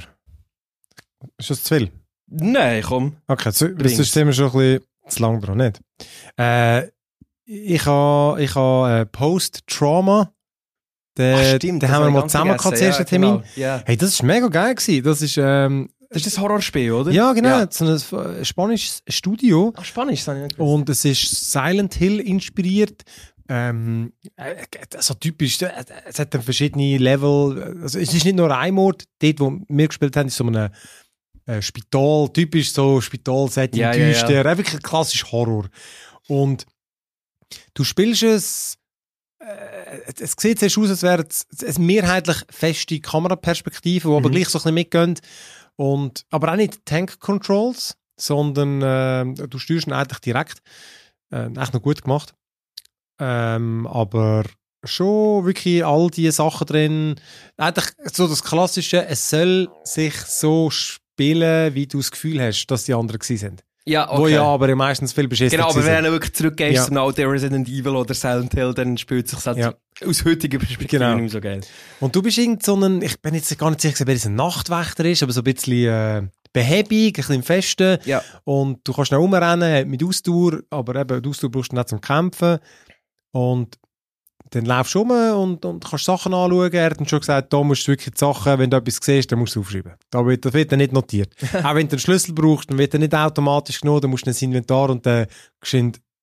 Ist das zu viel? Nein, komm. Okay, so, das sind wir schon ein bisschen zu lang dran, nicht? Äh, ich habe ich ha, äh, Post-Trauma. Den, Ach, stimmt, den haben wir mal zusammen gehabt, den ersten ja, Termin. Genau. Yeah. Hey, das war mega geil gewesen. Das ist, ähm, das ist das Horrorspiel, oder? Ja, genau. Ja. So ein spanisches Studio. Ach, Spanisch, das habe ich nicht gewusst. Und es ist Silent Hill inspiriert. Ähm, äh, so typisch, äh, es hat dann verschiedene Level. Also es ist nicht nur ein Ort. Dort, wo wir gespielt haben, ist so ein äh, Spital, typisch so Spital-Setting, ja, düster. ja, ja. Wirklich klassisch Horror. Und du spielst es, äh, es sieht zuerst aus, als wäre es eine mehrheitlich feste Kameraperspektive, die mhm. aber gleich so ein bisschen mitgehen. Und, aber auch nicht Tank-Controls, sondern äh, du steuerst ihn eigentlich direkt. Äh, echt noch gut gemacht. Ähm, aber schon wirklich all diese Sachen drin. Eigentlich so das Klassische, es soll sich so spielen, wie du das Gefühl hast, dass die anderen gewesen sind. Ja, okay. Wo ja aber meistens viel beschissen Genau, aber sind. wenn du wirklich zurückgehst ja. zum alten Resident Evil oder Silent Hill, dann spielt es sich halt ja. aus heutiger Perspektive genau. nicht so geil. Und du bist irgend so ein, ich bin jetzt gar nicht sicher, wer es ein Nachtwächter ist, aber so ein bisschen äh, behäbig, ein bisschen im Festen. Ja. Und du kannst schnell rumrennen mit Ausdauer, aber eben die Ausdauer brauchst du nicht zum Kämpfen. Und dann laufst du rum und, und kannst Sachen anschauen. Er hat dann schon gesagt, da musst du wirklich die Sachen, wenn du etwas siehst, dann musst du es aufschreiben. Da wird, das wird dann nicht notiert. Auch wenn du einen Schlüssel brauchst, dann wird er nicht automatisch genommen, dann musst du ins Inventar und dann geschwind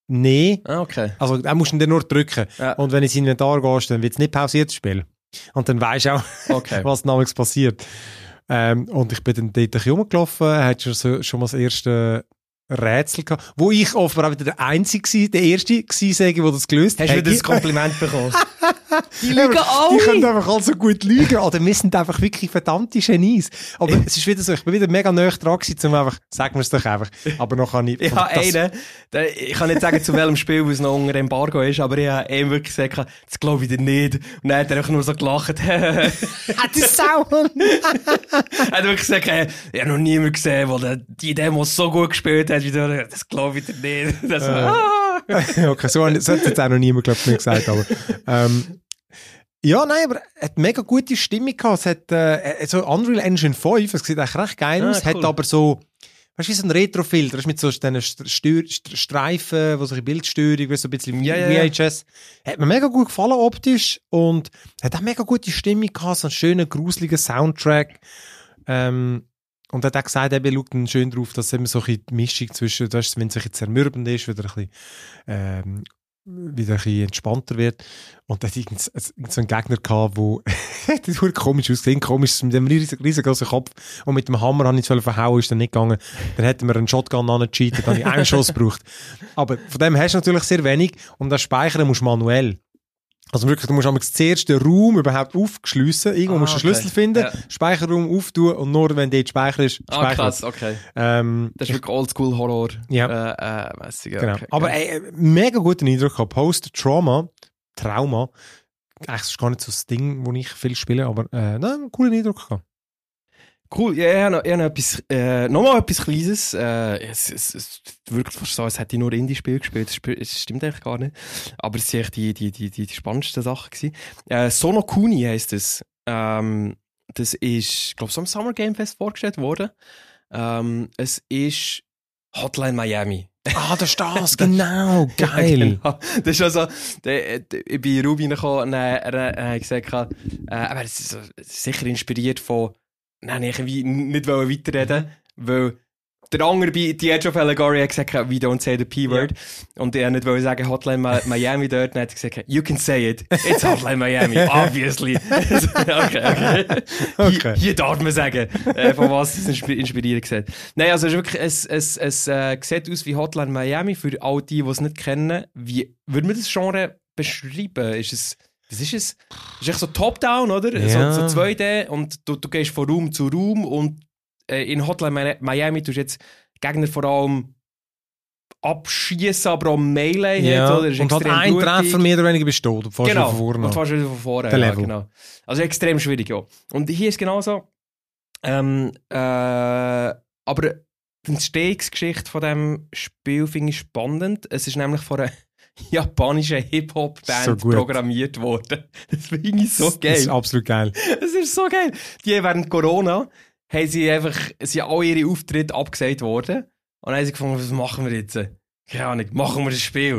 nee. Ah, okay. Also, er musst ihn dann nur drücken. Ja. Und wenn du ins Inventar gehst, dann wird es nicht pausiert, das Spiel. Und dann weisst du auch, Okay. was damals passiert. Ähm, und ich bin dann dort ein bisschen rumgelaufen, hat schon, so, schon mal das erste Rätsel gehabt, wo ich offenbar auch wieder der Einzige war, der Erste war, der das gelöst hat. Hast du wieder das Kompliment bekommen? Die lügen alle! Die können einfach alle so gut lügen. Oder wir sind einfach wirklich verdammte Genies. Aber es ist wieder so, ich bin wieder mega nahe dran gewesen, um einfach, sagen wir es doch einfach. Aber noch kann ich... Ich habe einen, der, ich kann nicht sagen, zu welchem Spiel, wo es noch unter Embargo ist, aber ich habe ihm wirklich gesagt, das glaube ich dir nicht. Und dann hat er einfach nur so gelacht. Hat die Sau! Er hat wirklich gesagt, hey, ich habe noch niemanden gesehen, der die Demos so gut gespielt hat, wie du, das glaube ich dir nicht. Das Äh. ah. Okay, so, so hat jetzt auch noch niemand, glaube ich, mir gesagt, aber, ähm, ja, nein, aber es hat mega gute Stimmung gehabt. Es hat, äh, so Unreal Engine fünf, es sieht eigentlich recht geil Ah, aus, cool. hat aber so, weißt du, wie so ein Retrofilter, mit so diesen Stör- St- Streifen, wo so ein Bildstörung, wie so ein bisschen Ja, ja, V ja. H S. Hat mir mega gut gefallen optisch und hat auch mega gute Stimmung gehabt, so einen schönen, gruseligen Soundtrack. Ähm, und er hat auch gesagt, er schaut dann schön drauf, dass immer so ein bisschen die Mischung zwischen, du weißt, wenn es ein bisschen zermürbend ist, wieder ein bisschen, ähm, wieder ein bisschen entspannter wird. Und dann hat irgend irgend so einen Gegner gehabt, wo, das hat komisch ausgesehen, komisch, mit einem riesen, riesengroßen Kopf. Und mit dem Hammer habe ich es verhauen, ist dann nicht gegangen. Dann hätten wir einen Shotgun angecheatet, dann habe ich einen Schuss gebraucht. Aber von dem hast du natürlich sehr wenig. Und das Speichern musst du manuell. Also wirklich, du musst einmal zuerst den Raum überhaupt aufschliessen. Irgendwo Ah, musst du den okay. Schlüssel finden, Ja. Speicherraum auftun und nur wenn dort Speicher ist, Ah, speichern. krass, okay. Ähm, Das ist wirklich Oldschool-Horror. Ja. Äh, äh, mässig, ja, genau. okay, Aber geil. ey, mega guten Eindruck gehabt. Post-Trauma, Trauma, eigentlich ist gar nicht so das Ding, wo ich viel spiele, aber äh, nein, coolen Eindruck gehabt. Cool, ja, ich habe noch, ich habe noch etwas, äh, nochmal etwas Kleines. Äh, es, es, es wirkt fast so, als hätte ich nur Indie-Spiel gespielt. Das, Spiel, das stimmt eigentlich gar nicht. Aber es waren echt die, die, die, die, die spannendsten Sachen gewesen. Äh, Sono Kuni heisst es. Ähm, das ist, glaube ich, so am Summer Game Fest vorgestellt worden. Ähm, es ist Hotline Miami. Ah, das ist das, genau, Ja, geil. genau. Das ist also, der, der, ich bin in Ruby reingekommen und dann, dann, dann habe ich gesagt, äh, aber es ist so, sicher inspiriert von, nein, ich irgendwie nicht weiterreden, weil der andere bei The Edge of Allegory hat gesagt, we don't say the P-Word. Ja. Und er nicht wollte sagen Hotline Miami dort, dann hat er gesagt, you can say it, it's Hotline Miami, obviously. okay, okay. Okay. Hier, hier darf man sagen, äh, von was es insp- inspiriert sieht. Nein, also es ist wirklich, es, es, es äh, sieht aus wie Hotline Miami, für all die, die es nicht kennen. Wie würde man das Genre beschreiben? Ist es, das ist es, ist echt so Top-Down, oder? Ja. So, so zwei D und du, du gehst von Raum zu Raum und äh, in Hotline Miami tust du jetzt Gegner vor allem abschießen, aber auch Melee Ja. hat, oder? Ist Und hat extrem ein blutig. Treffer mehr oder weniger bist du tot. Fast Genau, von vorne. und fast wieder von vorne. Der Ja, Level. genau. Also extrem schwierig, ja. Und hier ist genauso. Ähm, äh, aber die Entstehungsgeschichte von diesem Spiel finde ich spannend. Es ist nämlich von einer japanischen Hip-Hop-Band So gut. programmiert worden. Das finde ich so Das geil. ist absolut geil. Das ist so geil. Die während Corona haben sie einfach, sind alle ihre Auftritte abgesagt worden. Und dann haben sie gefunden, was machen wir jetzt? Keine Ahnung, machen wir ein Spiel.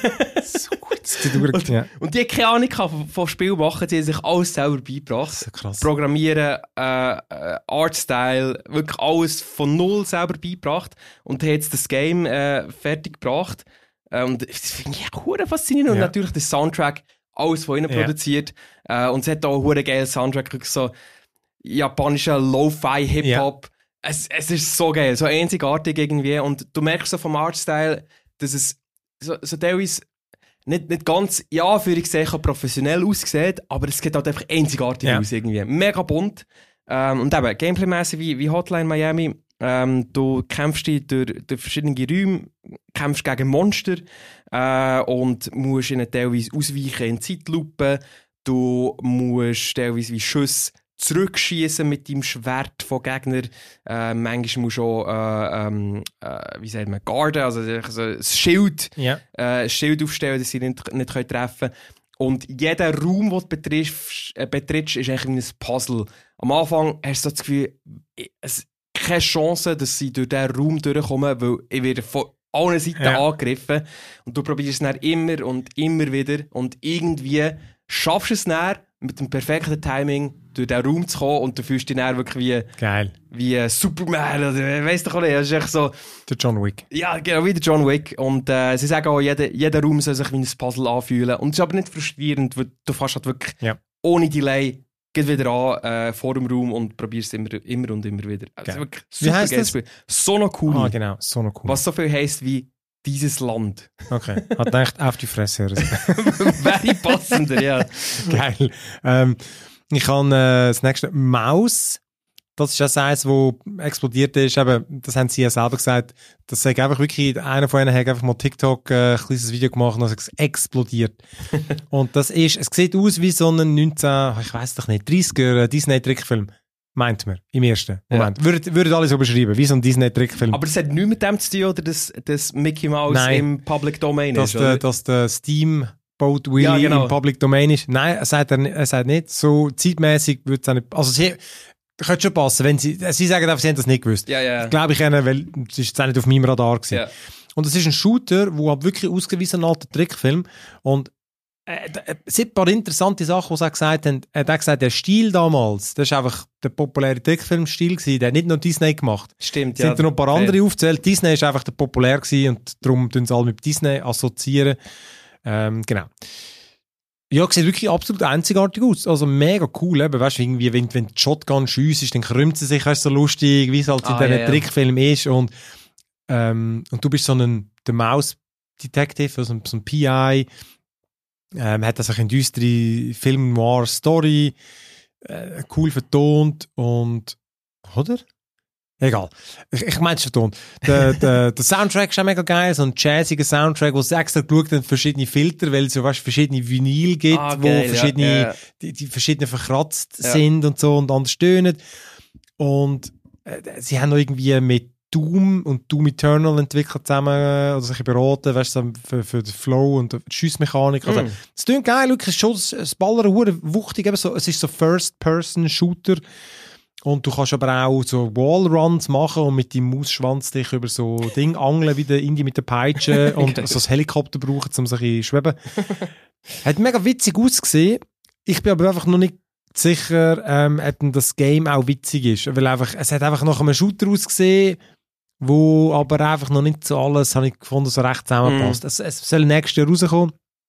So gut. Das sieht durch. Ja. Und die haben keine Ahnung gehabt von, von Spiel machen, sie haben sich alles selber beigebracht. So krass. Programmieren, äh, äh, Artstyle, wirklich alles von null selber beigebracht und haben jetzt das Game äh, fertig gebracht. Äh, und das finde ich auch hure faszinierend. Und Ja. natürlich der Soundtrack, alles von ihnen Ja. produziert. Äh, und es hat auch einen hure geilen Soundtrack, wirklich so japanischer Lo-Fi Hip-Hop. Es, es ist so geil, so einzigartig irgendwie. Und du merkst so vom Artstyle, dass es so, so teilweise nicht, nicht ganz, ja, für ich sehe, professionell aussieht, aber es sieht halt einfach einzigartig Ja. aus irgendwie. Mega bunt. Ähm, und eben, Gameplay-mässig wie, wie Hotline Miami. Ähm, du kämpfst dich durch, durch verschiedene Räume, kämpfst gegen Monster äh, und musst ihnen teilweise ausweichen in Zeitlupe. Du musst teilweise wie Schüsse zurückschießen mit deinem Schwert von Gegnern. Äh, manchmal musst du auch, äh, ähm, äh, wie sagt man, Garden, also so ein Schild, Ja. äh, ein Schild aufstellen, dass sie nicht, nicht können treffen können. Und jeder Raum, den du betriffst, äh, betrittst, ist eigentlich wie ein Puzzle. Am Anfang hast du das Gefühl, es keine Chance, dass sie durch diesen Raum durchkommen, weil ich werde von allen Seiten Ja. angegriffen. Und du probierst es dann immer und immer wieder. Und irgendwie schaffst du es dann mit dem perfekten Timing, durch diesen Raum zu kommen und du fühlst dich dann wirklich wie, Geil. wie Superman oder weiss doch auch nicht. Das ist echt so... Der John Wick. Ja, genau, wie der John Wick. Und äh, sie sagen auch, jeder, jeder Raum soll sich wie ein Puzzle anfühlen. Und es ist aber nicht frustrierend, weil du fährst halt wirklich Ja. ohne Delay geht wieder an äh, vor dem Raum und probierst es immer, immer und immer wieder. Also Geil. wirklich Wie heisst geiles das? Spiel. So noch cool. Ah, genau. So noch cool. Was so viel heisst wie dieses Land. Okay. Hat gedacht, auf die Fresse hören. Wäre passender, ja. Geil. Ähm, ich habe äh, das nächste Maus. Das ist das eins, das explodiert ist. Eben, das haben sie ja selber gesagt. Das sagt einfach wirklich, einer von ihnen hat einfach mal TikTok äh, ein kleines Video gemacht und es explodiert. Und das ist, es sieht aus wie so ein neunzehn, ich weiß doch nicht, dreißiger Disney-Trickfilm. Meint man, im ersten Moment. Ja. Würdet, würdet alle so beschreiben, wie so ein Disney-Trickfilm. Aber es hat nichts mit dem zu tun, oder dass, dass Mickey Mouse Nein. im Public Domain dass ist, der, oder? dass der Steam Boat Willy Ja, genau. im Public Domain ist. Nein, er sagt, er, er sagt nicht. So zeitmäßig würde es auch nicht. Also, sie könnte schon passen, wenn sie, sie sagen einfach, sie haben das nicht gewusst. Ja, ja. Glaube ich ihnen, weil es ist jetzt auch nicht auf meinem Radar gewesen. Ja. Und es ist ein Shooter, der halt wirklich ausgeht wie so ein alter Trickfilm. Und äh, es sind ein paar interessante Sachen, die sie auch gesagt haben. Er hat gesagt, der Stil damals, das war einfach der populäre Trickfilm-Stil gewesen. Der hat nicht nur Disney gemacht. Stimmt, Es ja. sind da noch ein paar andere aufgezählt. Disney ist einfach der populär gewesen und darum tun sie alle mit Disney assoziieren. Ähm, genau. Ja, sieht wirklich absolut einzigartig aus. Also mega cool, eben. Weißt du, irgendwie, wenn, wenn die Shotgun schiessest, dann krümmt sie sich, weißt, so lustig, wie es halt Ah, in diesen ja, ja. Trickfilmen ist. Und, ähm, und du bist so ein, der Maus-Detective, also so ein P I. Ähm, hat das auch in düstere Film-Noir-Story, äh, cool vertont und, oder? Egal. Ich, ich meine es vertont. Der, der, der Soundtrack ist auch mega geil, so ein jazziger Soundtrack, wo sie extra geschaut haben, verschiedene Filter, weil es so, weißt, verschiedene Vinyl gibt, Ah, wo geil, verschiedene, ja, ja. Die, die verschiedene verkratzt Ja. sind und so und anders stöhnen. Und äh, sie haben noch irgendwie mit Doom und Doom Eternal entwickelt zusammen, äh, oder sich beraten, weißt du, für, für den Flow und die Schussmechanik. Also, Mm. es klingt geil, wirklich, schon, es ballert hure wuchtig, eben so, es ist so First-Person-Shooter. Und du kannst aber auch so Wallruns machen und mit deinem Mausschwanz dich über so Ding angeln, wie der Indie mit der Peitsche und so ein Helikopter brauchen, um sich zu schweben. Hat mega witzig ausgesehen. Ich bin aber einfach noch nicht sicher, ähm, ob denn das Game auch witzig ist. Weil einfach, es hat einfach nach einem Shooter ausgesehen, wo aber einfach noch nicht so alles, habe ich gefunden, so recht zusammenpasst. Mm. Es, es soll nächstes Jahr rauskommen.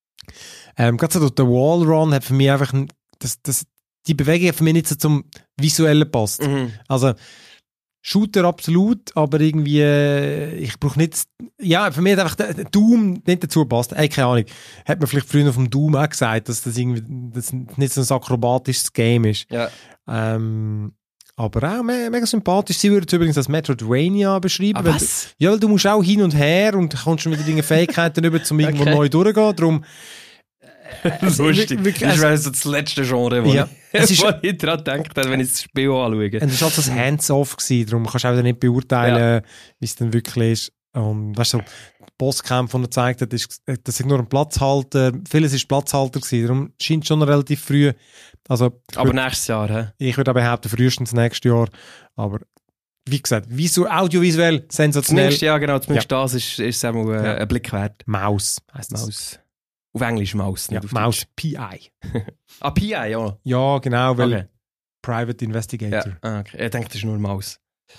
Ähm, gerade so der Wallrun hat für mich einfach, ein- das, das, die Bewegung hat für mich nicht so zum Visuellen passt. Mhm. Also, Shooter absolut, aber irgendwie, äh, ich brauche nicht, ja, für mich hat einfach der, der Doom nicht dazu passt. Ey, keine Ahnung. Hat man vielleicht früher vom Doom auch gesagt, dass das irgendwie, das nicht so ein akrobatisches Game ist. Ja. Ähm, aber auch me mega sympathisch. Sie würde es übrigens als Metroidvania beschreiben. Ah, weil was? Du, ja, weil du musst auch hin und her und kommst schon mit deinen Fähigkeiten über, um irgendwo Okay. neu durchzugehen. Darum, Lustig. wirklich, Das es- wäre so das letzte Genre, wo Ja. ich, Es ist- wo ich daran gedacht habe, wenn ich das Spiel anschaue. Und es war halt so ein Hands-off gewesen, darum kannst du auch wieder nicht beurteilen, wie es dann wirklich ist. Und weißt du, so, die Bosskämpfe, die er gezeigt hat, ist, das ist nur ein Platzhalter. Vieles ist Platzhalter gewesen, darum scheint es schon relativ früh. Also, ich Aber würd- nächstes Jahr, hä? ich würde auch behaupten, frühestens nächstes Jahr. Aber, wie gesagt, visu audiovisuell, sensationell. Zumindest, ja, genau, zumindest das ist, ist es einmal äh, Ja. ein Blick wert. Maus heisst das. Maus. Auf Englisch Maus, Ja, nicht auf Maus Deutsch. P I. Ah, P I, ja. Ja, genau, weil Okay. Private Investigator. Ja, ah, okay. Ich denke, das ist nur Maus.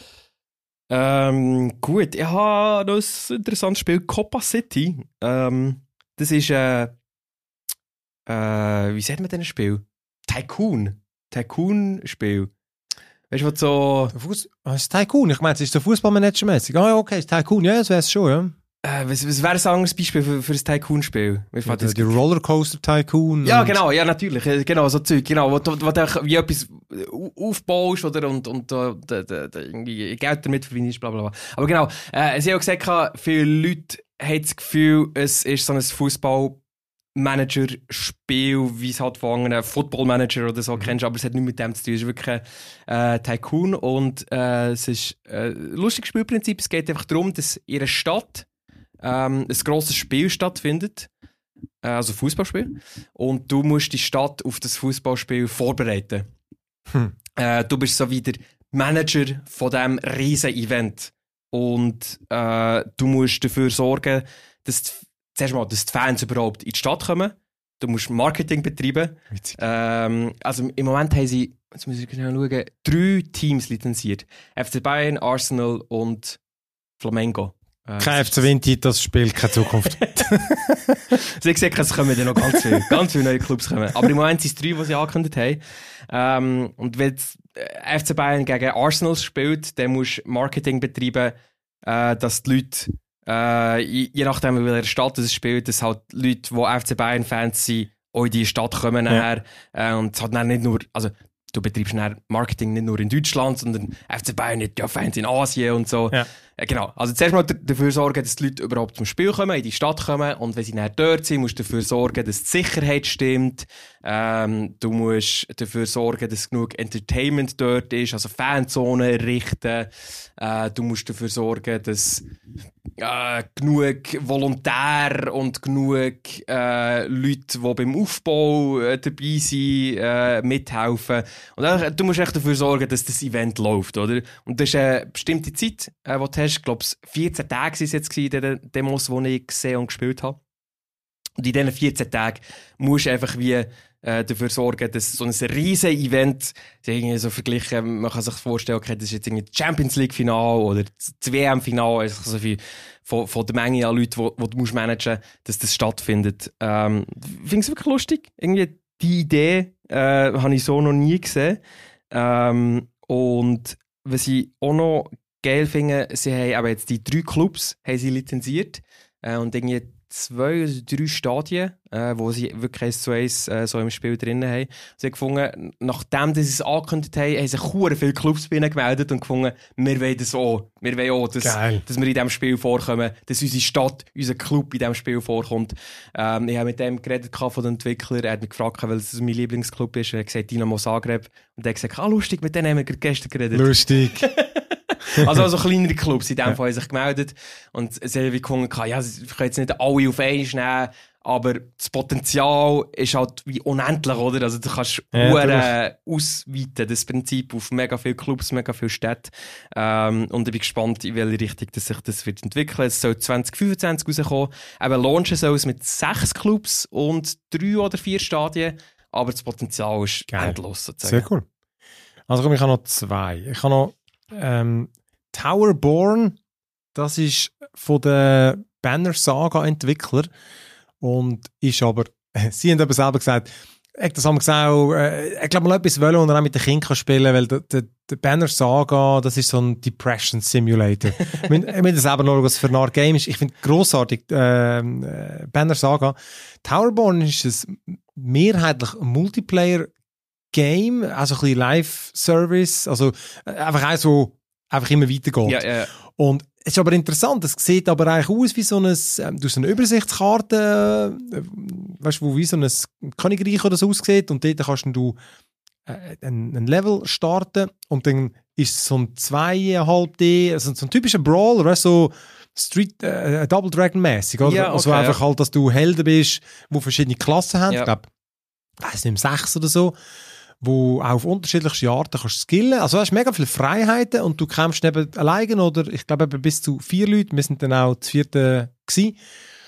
Ähm, gut, ich habe noch ein interessantes Spiel, Copa City. Ähm, das ist, äh, äh, wie sagt man denn ein Spiel? Tycoon. Tycoon-Spiel. Weißt du, was so, Fuss ah, ist Tycoon. Ich meine, es ist so Fußballmanager-mäßig. Ah, ja, okay, ist Tycoon. Ja, das wäre es schon, ja. äh, was, was wäre ein anderes Beispiel für, für ein Tycoon-Spiel? Mir Ja, fällt der, das- die Rollercoaster Tycoon. Ja, und- genau, ja, natürlich. äh, Genau, so Zeug, genau, wo, du- wo du einfach wie etwas au- aufbaust oder und, und äh, da, da, da irgendwie Geld damit verdienst, bla bla bla. Aber genau, äh, sie haben auch gesagt, viele Leute haben das Gefühl, es ist so ein Fußball-Manager-Spiel, wie es halt von einem Football-Manager oder so kennst, aber es hat nichts mit dem zu tun. Es ist wirklich ein äh, Tycoon und äh, es ist äh, ein lustiges Spielprinzip. Es geht einfach darum, dass in einer Stadt ähm, ein grosses Spiel stattfindet. Also Fußballspiel. Und du musst die Stadt auf das Fußballspiel vorbereiten. Hm. Äh, du bist so wie der Manager von diesem riesen Event. Und äh, du musst dafür sorgen, dass die, zuerst mal, dass die Fans überhaupt in die Stadt kommen. du musst Marketing betreiben. Ähm, also im Moment haben sie, jetzt muss ich genau schauen, drei Teams lizenziert. F C Bayern, Arsenal und Flamengo. Äh, Kein F C Winti, das spielt keine Zukunft. Sie haben gesagt, es kommen dann noch ganz viele, ganz viele neue Clubs kommen. Aber im Moment sind es drei, die sie angekündigt haben. Ähm, und wenn F C Bayern gegen Arsenal spielt, dann musst du Marketing betreiben, äh, dass die Leute, äh, je nachdem, in welcher Stadt es spielt, dass halt Leute, die F C Bayern-Fans sind, auch in die Stadt kommen nachher. Ja. Äh, und es hat dann nicht nur, also du betreibst dann Marketing nicht nur in Deutschland, sondern F C Bayern hat ja Fans in Asien und so. Ja. Äh, genau. Also zuerst mal dafür sorgen, dass die Leute überhaupt zum Spiel kommen, in die Stadt kommen. Und wenn sie dann dort sind, musst du dafür sorgen, dass die Sicherheit stimmt. Ähm, du musst dafür sorgen, dass genug Entertainment dort ist, also Fanzonen errichten. Äh, du musst dafür sorgen, dass äh, genug Volontär und genug äh, Leute, die beim Aufbau äh, dabei sind, äh, mithelfen. Und äh, du musst echt dafür sorgen, dass das Event läuft, oder? Und das ist eine bestimmte Zeit, äh, die du hast. Ich glaube, vierzehn Tage waren es jetzt in den Demos, die ich gesehen und gespielt habe. Und in diesen vierzehn Tagen musst du einfach wie äh, dafür sorgen, dass so ein riesen Event, irgendwie so verglichen, man kann sich vorstellen, okay, das ist jetzt irgendwie das Champions League Final oder das W M Final, also so viel von, von der Menge an Leuten, die du musst managen musst, dass das stattfindet. Ähm, ich finde es wirklich lustig. Irgendwie die Idee äh, habe ich so noch nie gesehen. Ähm, und was ich auch noch geil finde, sie haben aber jetzt die drei Clubs haben sie lizenziert äh, und irgendwie zwei oder drei Stadien, äh, wo sie wirklich eins zu eins äh, so im Spiel drin haben. Sie haben gefunden, nachdem sie es angekündigt haben, haben sich sehr viele Clubs bei ihnen gemeldet und gefunden, wir wollen das auch. Wir wollen auch, dass, dass wir in diesem Spiel vorkommen, dass unsere Stadt, unser Club in diesem Spiel vorkommt. Ähm, ich habe mit dem geredet von den Entwicklern, er hat mich gefragt, weil es mein Lieblingsclub ist, er hat gesagt Dinamo Zagreb und er hat gesagt, ah lustig, mit denen haben wir gestern geredet. Lustig. Also, also kleinere Clubs in dem ja. Fall haben sich gemeldet und sie haben gefunden, ja, sie können jetzt nicht alle auf einmal nehmen, aber das Potenzial ist halt wie unendlich, oder? Also du kannst ja, äh, ausweiten, das Prinzip auf mega viele Clubs, mega viele Städte. Ähm, und ich bin gespannt, in welche Richtung dass sich das wird entwickeln. Es soll zwanzig fünfundzwanzig rauskommen. Eben launchen soll es mit sechs Clubs und drei oder vier Stadien, aber das Potenzial ist Geil. endlos sozusagen. Sehr cool. Also komm, ich habe noch zwei. Ich habe noch ähm, Towerborn, das ist von den Banner Saga Entwickler und ist aber, sie haben aber selber gesagt, ich das haben gesagt, äh, ich glaube mal etwas wollen und dann auch mit den Kindern spielen, weil der, der, der Banner Saga, das ist so ein Depression Simulator. Ich will das selber noch, was für eine Art Game ist. Ich finde grossartig, äh, äh, Banner Saga. Towerborn ist ein mehrheitlich Multiplayer Game, also ein bisschen Live-Service, also einfach auch so einfach immer weitergeht. Ja, ja. Und es ist aber interessant, es sieht aber eigentlich aus wie so eine, ähm, du hast eine Übersichtskarte, äh, weißt du, wo wie so ein Königreich oder so aussieht und dort kannst du äh, ein, ein Level starten und dann ist es so ein zwei Komma fünf D, also so ein typischer Brawler, weißt, so Street, äh, Double Dragon mäßig, oder? Ja, okay, also einfach ja. halt, dass du Helden bist, die verschiedene Klassen haben, ja. ich glaube, ich weiss nicht, sechs oder so, wo auch auf unterschiedlichste Arten kannst skillen. Also du hast mega viele Freiheiten und du kämpfst eben alleine oder ich glaube eben bis zu vier Leute. Wir sind dann auch das vierte gewesen.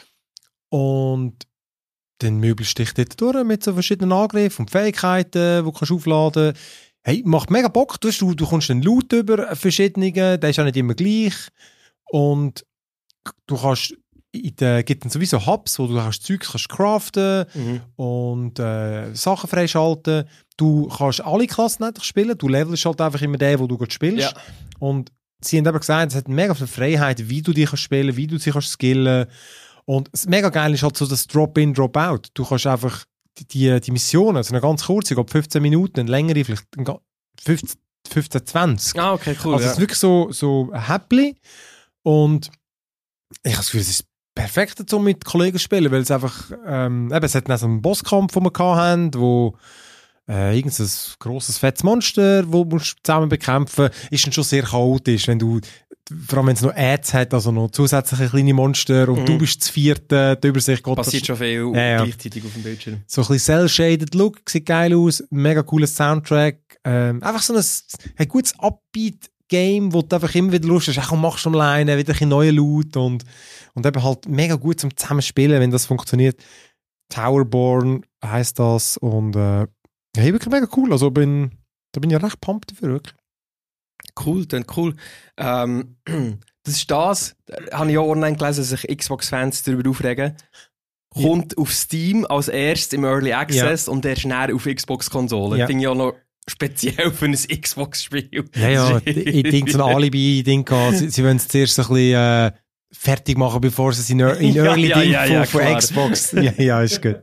Und dann möbelst du dich dort durch mit so verschiedenen Angriffen und Fähigkeiten, die du kannst aufladen kannst. Hey, macht mega Bock. Du, du, du kommst einen Loot über verschiedene, der ist auch nicht immer gleich. Und du kannst es gibt dann sowieso Hubs, wo du hast Zeug kannst craften mhm. und äh, Sachen freischalten. Du kannst alle Klassen nicht spielen, du levelst halt einfach immer den, wo du gerade spielst. Ja. Und sie haben eben gesagt, es hat mega viel Freiheit, wie du die kannst spielen, wie du sie kannst skillen. Und das mega geil ist halt so das Drop-in, Drop-out. Du kannst einfach die, die Missionen, also eine ganz kurze, ich glaube fünfzehn Minuten, eine längere, vielleicht fünfzehn, fünfzehn, zwanzig. Ah, okay, cool. Also ja. es ist wirklich so, so happy. Und ich habe das Gefühl, es ist perfekt dazu mit Kollegen zu spielen, weil es einfach, ähm, eben, es hat dann so einen Bosskampf, den wir hatten, wo äh, irgendein grosses, fettes Monster, das du zusammen bekämpfen musst, ist dann schon sehr chaotisch, wenn du, vor allem wenn es noch Ads hat, also noch zusätzliche kleine Monster und mhm. du bist das vierte, die Übersicht geht. Passiert schon viel ja, ja. gleichzeitig auf dem Bildschirm. So ein bisschen cel-shaded Look, sieht geil aus, mega cooles Soundtrack, ähm, einfach so ein, ein gutes Upbeat Game, wo du einfach immer wieder Lust hast, ach, komm, machst du alleine, wieder ein neuen Loot und, und eben halt mega gut zum Zusammenspielen, wenn das funktioniert. Towerborn heisst das. Und äh, hey, wirklich mega cool. Also bin, da bin ich recht pumped dafür, wirklich. Cool, dann cool. Ähm, das ist das, da habe ich auch online gelesen, dass sich Xbox-Fans darüber aufregen. Kommt ja. auf Steam als erstes im Early Access ja. und erst näher auf Xbox-Konsolen. Ja. Finde ich auch noch speziell für ein Xbox-Spiel. Ja, ja, ich denke so ein Alibi-Ding gehabt. Sie, sie wollen es zuerst ein bisschen äh, fertig machen, bevor sie es in, in ja, Early ja, Ding ja, von, ja, von Xbox. Ja, ja, ist gut.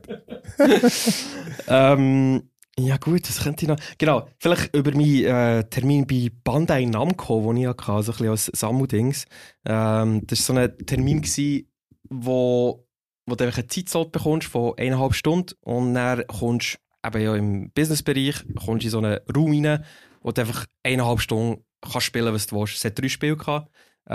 ähm, ja gut, was könnte ich noch... Genau, vielleicht über meinen äh, Termin bei Bandai Namco, den ich hatte, so ein bisschen als Samu-Dings. Ähm, das war so ein Termin, gewesen, wo, wo du einfach einen Zeitslot bekommst von eineinhalb Stunden und dann kommst eben ja im Businessbereich kommst du in so einen Raum rein, wo du einfach eineinhalb Stunden kannst spielen, was du willst. Es hat drei Spiele gehabt.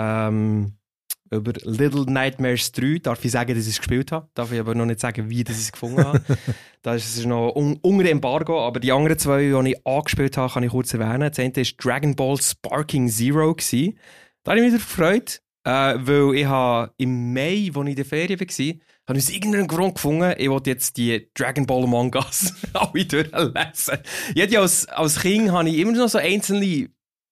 Ähm, über Little Nightmares drei darf ich sagen, dass ich es gespielt habe. Darf ich aber noch nicht sagen, wie dass ich es gefunden habe. Das ist noch un- unter Embargo, aber die anderen zwei, die ich angespielt habe, kann ich kurz erwähnen. Das eine war Dragon Ball Sparking Zero. Gewesen. Da habe ich mich wieder gefreut, äh, weil ich habe im Mai, als ich in der Ferien war, habe ich aus irgendeinem Grund gefunden, ich wollte jetzt die Dragon Ball Mangas alle durchlesen. Ich hatte ja als, als Kind habe ich immer noch so einzelne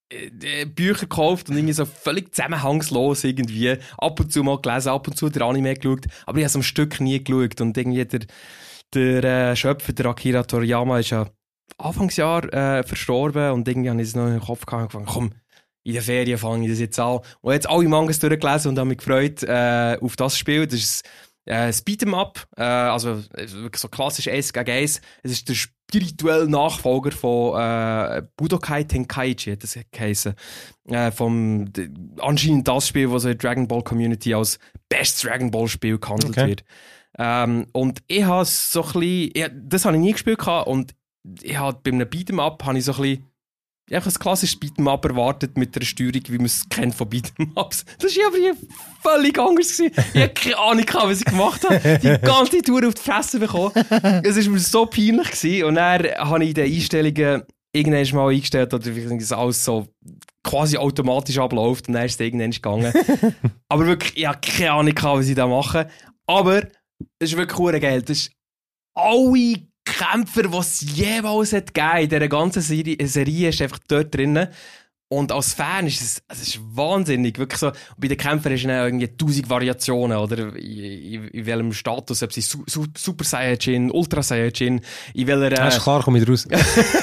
äh, Bücher gekauft und irgendwie so völlig zusammenhangslos irgendwie ab und zu mal gelesen, ab und zu der Anime geschaut, aber ich habe es am Stück nie geschaut und irgendwie der, der äh, Schöpfer, der Akira Toriyama, ist ja Anfangsjahr äh, verstorben und irgendwie habe ich es noch in den Kopf gehabt und gedacht, komm, in der Ferien fange ich das jetzt an. Und jetzt alle Mangas durchgelesen und habe mich gefreut äh, auf das Spiel. Das ist Äh, Beat'em Up, äh, also wirklich so klassisch eins gegen eins. Es ist der spirituelle Nachfolger von äh, Budokai Tenkaichi, hat das geheißen. Äh, vom, de, anscheinend das Spiel, das so in der Dragon Ball Community als bestes Dragon Ball Spiel gehandelt okay. wird. Ähm, und ich habe so ein bisschen, ich, das habe ich nie gespielt gehabt, und ich habe bei einem Beat'em Up habe ich so ein bisschen Ich habe ein klassisches Beat'em-up erwartet mit der Steuerung, wie man es kennt von Beat'em-ups. Das war aber hier völlig anders. Ich hatte keine Ahnung, was ich gemacht habe. Die ganze Tour auf die Fresse bekommen. Es war mir so peinlich gewesen. Und dann habe ich in den Einstellungen irgendwann mal eingestellt, oder wie es alles so quasi automatisch abläuft. Und dann ist es irgendwann gegangen. Aber wirklich, ich habe keine Ahnung, was ich da mache. Aber es ist wirklich cool geil. Das ist alle Kämpfer, die es jeweils hat gegeben in dieser ganzen Serie, Serie ist einfach dort drin. Und als Fan ist es, es ist wahnsinnig. Wirklich so, bei den Kämpfern ist es irgendwie tausend Variationen, oder? In, in, in welchem Status, ob sie Su- Su- Super Saiyajin, Ultra Saiyajin, in welcher... Das ist klar, komm ich raus.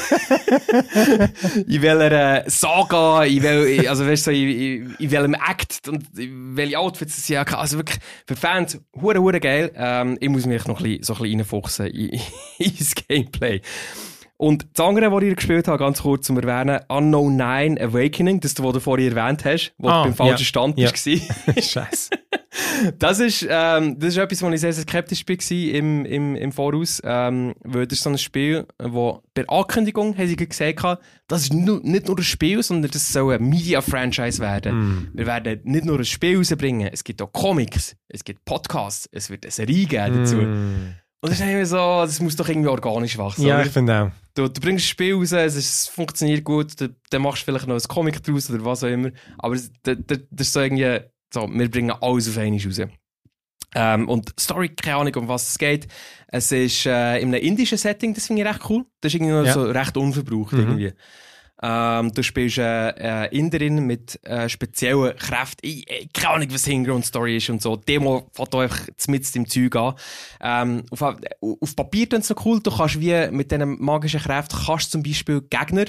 in welcher äh, Saga, in, wel, also weißt du, so, in, in welchem Act und in welche Outfits sie haben. Also wirklich, für Fans, hure, hure geil. Ähm, ich muss mich noch ein bisschen, so ein bisschen reinfuchsen in, ins Gameplay. Und das andere, was ich gespielt habe, ganz kurz zum Erwähnen, Unknown nine Awakening, das, was du vorhin erwähnt hast, wo ah, du beim falschen ja. Stand ja. warst. Scheiße. Das ist, ähm, das ist etwas, wo ich sehr, sehr skeptisch war im, im, im Voraus, ähm, weil das ist so ein Spiel, wo bei der Ankündigung haben sie gesagt, das ist nu- nicht nur ein Spiel, sondern das soll ein Media-Franchise werden. Mm. Wir werden nicht nur ein Spiel rausbringen, es gibt auch Comics, es gibt Podcasts, es wird eine Serie geben dazu. Mm. Und das ist irgendwie so, das muss doch irgendwie organisch wachsen. Ja, oder? ich finde auch. Du, du bringst ein Spiel raus, es, ist, es funktioniert gut, du, dann machst du vielleicht noch ein Comic draus oder was auch immer. Aber das, das, das ist so irgendwie, so, wir bringen alles auf einmal raus. Ähm, und Story, keine Ahnung, um was es geht. Es ist äh, in einem indischen Setting, das finde ich recht cool. Das ist irgendwie noch ja. so recht unverbraucht mhm. irgendwie. Ähm, du spielst eine äh, Inderin mit äh, speziellen Kräften. Ich, ich keine Ahnung, was die Hintergrundstory ist und so. Die Demo fängt einfach mit dem Zeug an. Ähm, auf, auf Papier ist es noch cool. Du kannst wie mit diesen magischen Kräften kannst zum Beispiel Gegner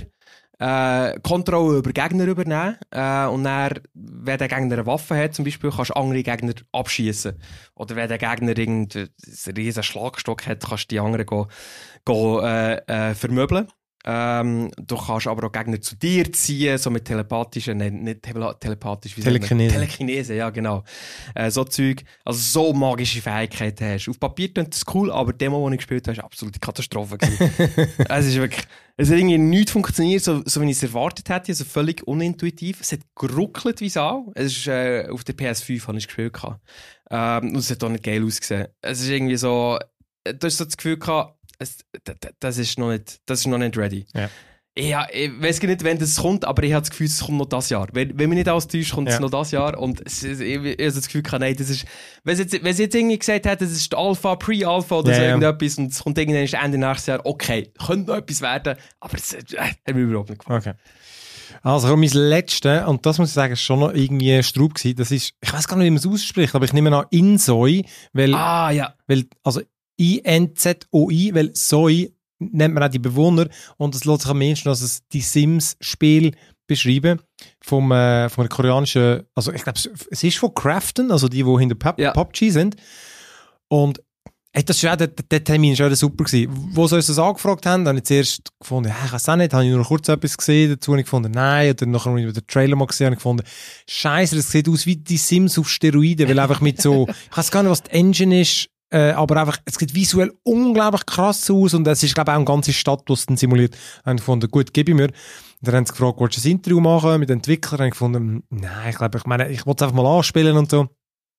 äh, Kontrolle über Gegner übernehmen. Äh, und dann, wenn der Gegner eine Waffe hat, zum Beispiel, kannst du andere Gegner abschießen. Oder wenn der Gegner einen riesen Schlagstock hat, kannst du die anderen go, go, äh, äh, vermöbeln. Ähm, du kannst aber auch Gegner zu dir ziehen, so mit telepathischen, nein, nicht tele- telepathisch, wie Telekinese. Telekinese, ja, genau. Äh, so Zeug, also so magische Fähigkeiten hast. Auf Papier klingt das cool, aber die Demo, die ich gespielt habe, war absolute Katastrophe. Es ist wirklich, es hat irgendwie nicht funktioniert, so, so wie ich es erwartet hätte, also völlig unintuitiv. Es hat geruckelt wie Sau. Es ist, äh, auf der P S fünf habe ich gespielt gehabt. Ähm, und es hat auch nicht geil ausgesehen. Es ist irgendwie so, du hast so das Gefühl gehabt, Es, das, ist noch nicht, das ist noch nicht ready. Ja. Ja, ich weiss gar nicht, wenn das kommt, aber ich habe das Gefühl, es kommt noch das Jahr. Wenn, wenn mich nicht alles täuscht, kommt es Ja. noch das Jahr. Und es, ist- ich, ich habe das Gefühl, nein, das ist, wenn sie jetzt, wenn sie jetzt irgendwie gesagt hätten, das ist Alpha, Pre-Alpha oder Ja, so ja. irgendetwas und es kommt irgendwann Ende nächstes Jahr, okay, könnte noch etwas werden, aber es äh, hat mir überhaupt nicht gefallen. Okay. Also, mein letztes, und das muss ich sagen, ist schon noch irgendwie ein Straub gewesen. Das ist, ich weiß gar nicht, wie man es ausspricht, aber ich nehme an Insoi, weil, Ah, ja. weil, also, I N Z O I, weil Soi nennt man auch die Bewohner und es lässt sich am Menschen als es die Sims-Spiel beschreiben vom, äh, vom koreanischen, also ich glaube, es ist von Krafton, also die, die hinter Pub- Ja. P U B G sind. Und hey, das ist auch, der, der Termin war auch super gewesen. Wo sie uns das angefragt haben, habe ich zuerst gefunden, ja, ich weiß auch nicht, habe ich nur kurz etwas gesehen, dazu habe ich gefunden, nein, oder nachher habe ich den Trailer mal gesehen, habe ich gefunden, scheiße, das sieht aus wie die Sims auf Steroiden, weil einfach mit so, ich weiß gar nicht, was die Engine ist, äh, aber einfach, es sieht visuell unglaublich krass aus und es ist, glaube ich, auch eine ganze Stadt, die es dann simuliert. Dann habe ich gefunden, gut, gib ich mir. Dann haben sie gefragt, willst du ein Interview machen mit den Entwicklern? Dann habe ich gefunden, nein, ich glaube, ich meine, ich wollte es einfach mal anspielen und so.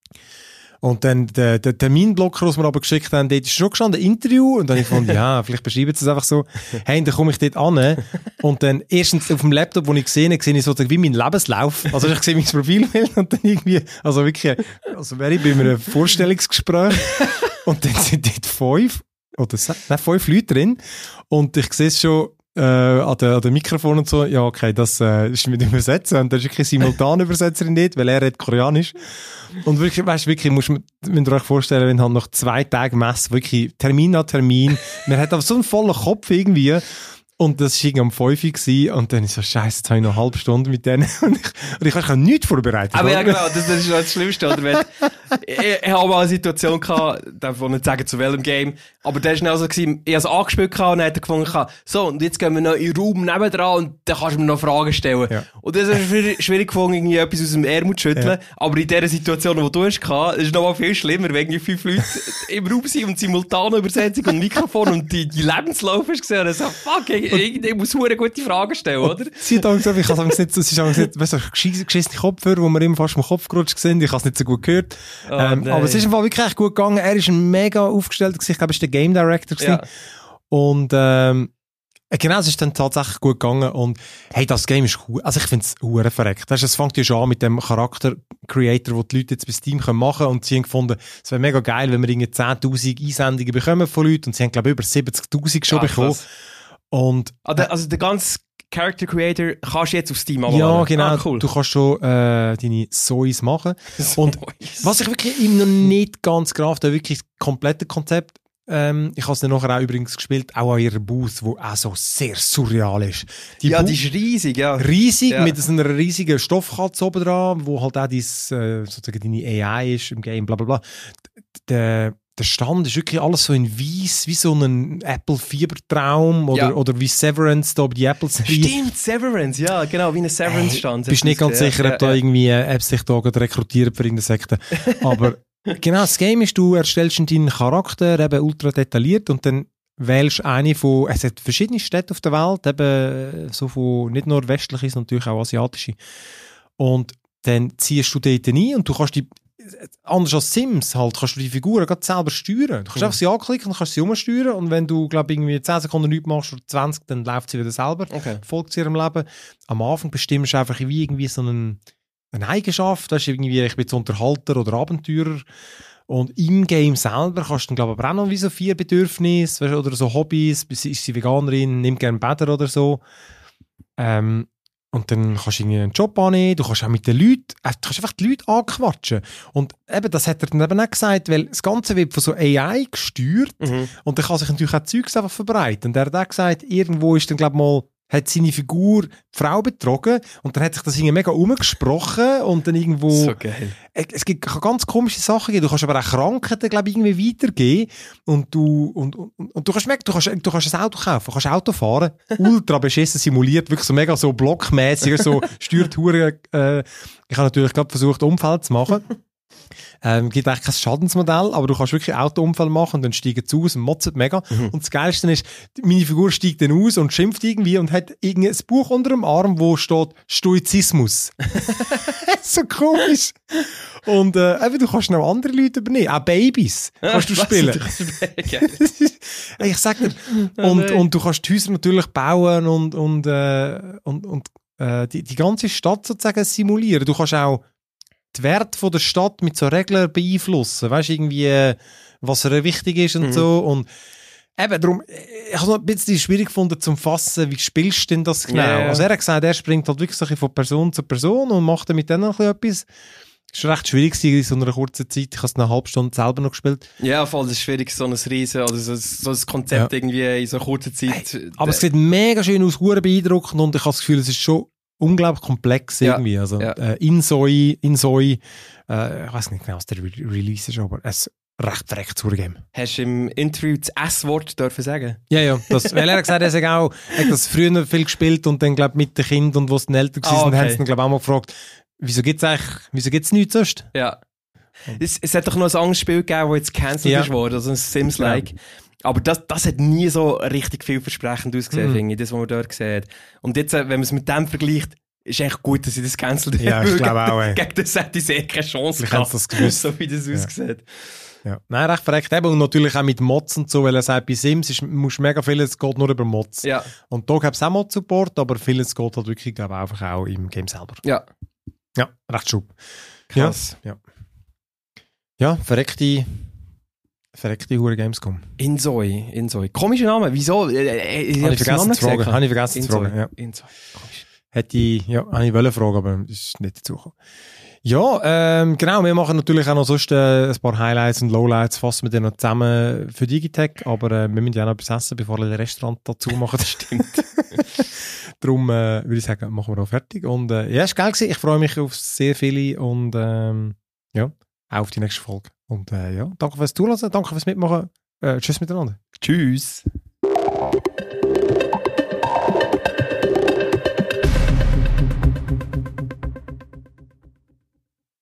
Und dann der, der Terminblocker, den wir aber geschickt haben, dort ist schon gestanden, Interview. Und dann habe ich gefunden, ja, vielleicht beschreiben sie es einfach so. Hey, und dann komme ich dort an. Und dann erstens auf dem Laptop, wo ich gesehen habe, sehe ich sozusagen wie mein Lebenslauf. Also ich sehe mein Profilbild und dann irgendwie, also wirklich, also wäre ich bei einem Vorstellungsgespräch. Und dann sind dort fünf, oder se- nein, fünf Leute drin. Und ich sehe es schon, äh, an den, an den Mikrofon und so, ja, okay, das äh, ist mit Übersetzen. Und da ist wirklich ein Simultanübersetzerin nicht, weil er redet Koreanisch. Und wirklich, weißt du, wirklich, musst du dir euch vorstellen, wenn halt nach zwei Tagen Messe, wirklich Termin nach Termin, man hat aber so einen vollen Kopf irgendwie. Und das war irgendwie am fünf Uhr gewesen, und dann ist so, scheiße, jetzt habe ich noch eine halbe Stunde mit denen. Und ich, und ich habe nichts vorbereitet. Aber ja, oder? genau, das, das ist das Schlimmste, oder? Wenn, ich, ich habe mal eine Situation gehabt, darf ich nicht sagen, zu welchem Game, aber der war schnell so gewesen, ich habe es angespielt gehabt und dann hat er gefunden, so, und jetzt gehen wir noch in den Raum nebendran und dann kannst du mir noch Fragen stellen. Ja. Und das ist schwierig, schwierig gefunden, irgendwie etwas aus dem Ärmel zu schütteln, Ja. aber in dieser Situation, die du hast gehabt, ist es noch mal viel schlimmer, wenn irgendwie fünf Leute im Raum sind und simultane Übersetzung und Mikrofon und die, die Lebenslauf hast gesehen und dann so, fuck, ich, ich, ich muss verdammt gute Fragen stellen, oder? Sie hat auch gesagt, ich kann es nicht, das ist auch nicht, weißt du, geschiss- geschissene Kopfhörer, wo wir immer fast vom Kopf gerutscht sind, ich habe es nicht so gut gehört. Oh, ähm, nein. aber es ist im Fall wirklich echt gut gegangen, er ist mega aufgestellt gewesen, ich glaube, er ist der Game Director gewesen. Ja. Und, ähm, genau, es ist dann tatsächlich gut gegangen und, hey, das Game ist cool, also ich finde es hure verreckt. Weißt du, es fängt ja schon an mit dem Charakter-Creator, wo die Leute jetzt bis Team können machen, und sie haben gefunden, es wäre mega geil, wenn wir irgendwie zehntausend Einsendungen bekommen von Leuten, und sie haben, glaube ich, über siebzigtausend schon Ah, bekommen. krass. Und, Ah, der, also der ganze Character Creator kannst du jetzt auf Steam ja, abladen. genau. Ah, cool. Du kannst schon äh, deine Sois machen. Und was ich wirklich ihm noch nicht ganz gerafft habe, wirklich das komplette Konzept. Ähm, ich habe es dann nachher auch übrigens gespielt, auch an ihrer Booth, wo auch so sehr surreal ist. Die ja, Booth- die ist riesig, ja. riesig, Ja. mit so einer riesigen Stoffkatze oben dran, wo halt auch dies, äh, sozusagen deine A I ist im Game, bla bla bla. D- Der, der Stand ist wirklich alles so in weiss, wie so ein Apple-Fiebertraum oder, Ja. oder wie Severance da bei die Apple-Serie. Stimmt, Severance, ja, genau, wie eine Severance-Stand. Bist nicht ganz sicher, ob da ja, irgendwie äh, Apps sich da gerade rekrutieren für irgendeine Sekte. Aber genau, das Game ist, du erstellst deinen Charakter eben ultra detailliert und dann wählst eine von, es hat verschiedene Städte auf der Welt, eben so von nicht nur westliche, sondern natürlich auch asiatische. Und dann ziehst du dort ein und du kannst die, anders als Sims halt, kannst du die Figuren gerade selber steuern. Du kannst Cool. einfach sie anklicken und kannst sie umsteuern, und wenn du, glaube irgendwie zehn Sekunden nichts machst oder zwanzig, dann läuft sie wieder selber. Okay. Folgt sie ihrem Leben. Am Anfang bestimmst du einfach wie irgendwie so einen, eine Eigenschaft, weißt du, irgendwie, ich bin jetzt Unterhalter oder Abenteurer. Und im Game selber kannst du dann, glaube ich, aber auch noch wie so vier Bedürfnisse, weißt du, oder so Hobbys, ist sie Veganerin, nimmt gerne Bäder oder so. Ähm, und dann kannst du irgendwie einen Job annehmen, du kannst auch mit den Leuten, äh, du kannst einfach die Leute anquatschen. Und eben, das hat er dann eben auch gesagt, weil das Ganze wird von so A I gesteuert, Mhm. und dann kann sich natürlich auch Zeugs einfach verbreiten. Und er hat auch gesagt, irgendwo ist dann, glaube ich, mal, hat seine Figur die Frau betrogen, und dann hat sich das irgendwie mega umgesprochen, und dann irgendwo, So geil. es gibt kann ganz komische Sachen geben. Du kannst aber auch Krankheiten, glaube ich, irgendwie weitergeben. Und du, und, und, und du kannst merken, du kannst, du kannst ein Auto kaufen, du kannst Auto fahren. Ultra beschissen simuliert, wirklich so mega so blockmäßig, so steuert Hure, äh, ich habe natürlich gerade versucht, Umfeld zu machen. Ähm, gibt eigentlich kein Schadensmodell, aber du kannst wirklich Autounfall machen und dann steigen sie aus und motzen mega. Mhm. Und das Geilste ist, meine Figur steigt dann aus und schimpft irgendwie und hat irgendwie ein Buch unter dem Arm, wo steht Stoizismus. So komisch. Und äh, eben, du kannst noch andere Leute übernehmen, auch Babys kannst du spielen. Ich sag dir, und, und du kannst die Häuser natürlich bauen und, und, äh, und, und äh, die, die ganze Stadt sozusagen simulieren. Du kannst auch die Werte von der Stadt mit so Regeln beeinflussen. Weißt du, irgendwie, äh, was ihr wichtig ist und mhm. so. Und eben, darum, ich habe es noch ein bisschen schwierig gefunden zu fassen, wie spielst du denn das genau? Yeah, yeah. Also er hat gesagt, er springt halt wirklich so von Person zu Person und macht dann mit denen noch etwas. Es war recht schwierig in so einer kurzen Zeit. Ich habe es eine halbe Stunde selber noch gespielt. Ja, voll, es ist schwierig, so ein Riesen, oder so, so ein Konzept ja. irgendwie in so einer kurzen Zeit. Hey, aber es sieht mega schön aus, hure beeindruckend und ich habe das Gefühl, es ist schon unglaublich komplex irgendwie. Ja. Also, ja. äh, Insoi, Insoi, äh, ich weiß nicht genau, was der Re- Release ist, aber es recht verreckt zu Game. Hast du im Interview das S-Wort dürfen sagen? Ja, ja. Das, weil er hat gesagt, er hat auch, er hat das früher viel gespielt und dann, glaube mit den Kindern und wo es dann älter waren, ah, okay. haben sie dann, glaube auch mal gefragt, wieso gibt's eigentlich, wieso gibt's nichts sonst? Ja. Es, es hat doch noch ein anderes Spiel gegeben, das jetzt cancelled ja. ist worden, also ein Sims-like. Ja. Aber das, das hat nie so richtig vielversprechend ausgesehen, mhm. finde ich, das, was man dort sieht. Und jetzt, wenn man es mit dem vergleicht, ist echt gut, dass sie das cancelled haben. Ja, ich glaube auch. Ey. Gegen das hätte ich sehr keine Chance gehabt, das gewusst. So wie das ja. aussieht. Ja. Nein, recht verreckt eben. Und natürlich auch mit Mods und so, weil er sagt, bei Sims ist, musst mega vieles geht nur über Mods. Ja. Und da gibt es auch Mod-Support, aber vieles geht halt wirklich, glaube ich, einfach auch im Game selber. Ja. Ja, recht schub. Krass. Ja, ja. ja verreckte, verreckte Hure Gamescom. Insoi, Insoi. Komischer Name, wieso? Äh, ich habe ich vergessen zu fragen. Habe ich vergessen Insoi. zu fragen, ja. Insoi, komisch. Hätte ich, ja, habe ich wollen fragen, aber das ist nicht dazu gekommen. Ja, ähm, genau, wir machen natürlich auch noch sonst äh, ein paar Highlights und Lowlights, fassen wir dann noch zusammen für Digitech, aber äh, wir müssen ja auch noch etwas essen, bevor wir das Restaurant dazu machen. Das stimmt. Darum äh, würde ich sagen, machen wir auch fertig. Und äh, ja, es war geil gewesen. Ich freue mich auf sehr viele und ähm, ja, auch auf die nächste Folge. Und äh, ja, danke fürs Zuhören, danke fürs Mitmachen. Äh, tschüss miteinander. Tschüss.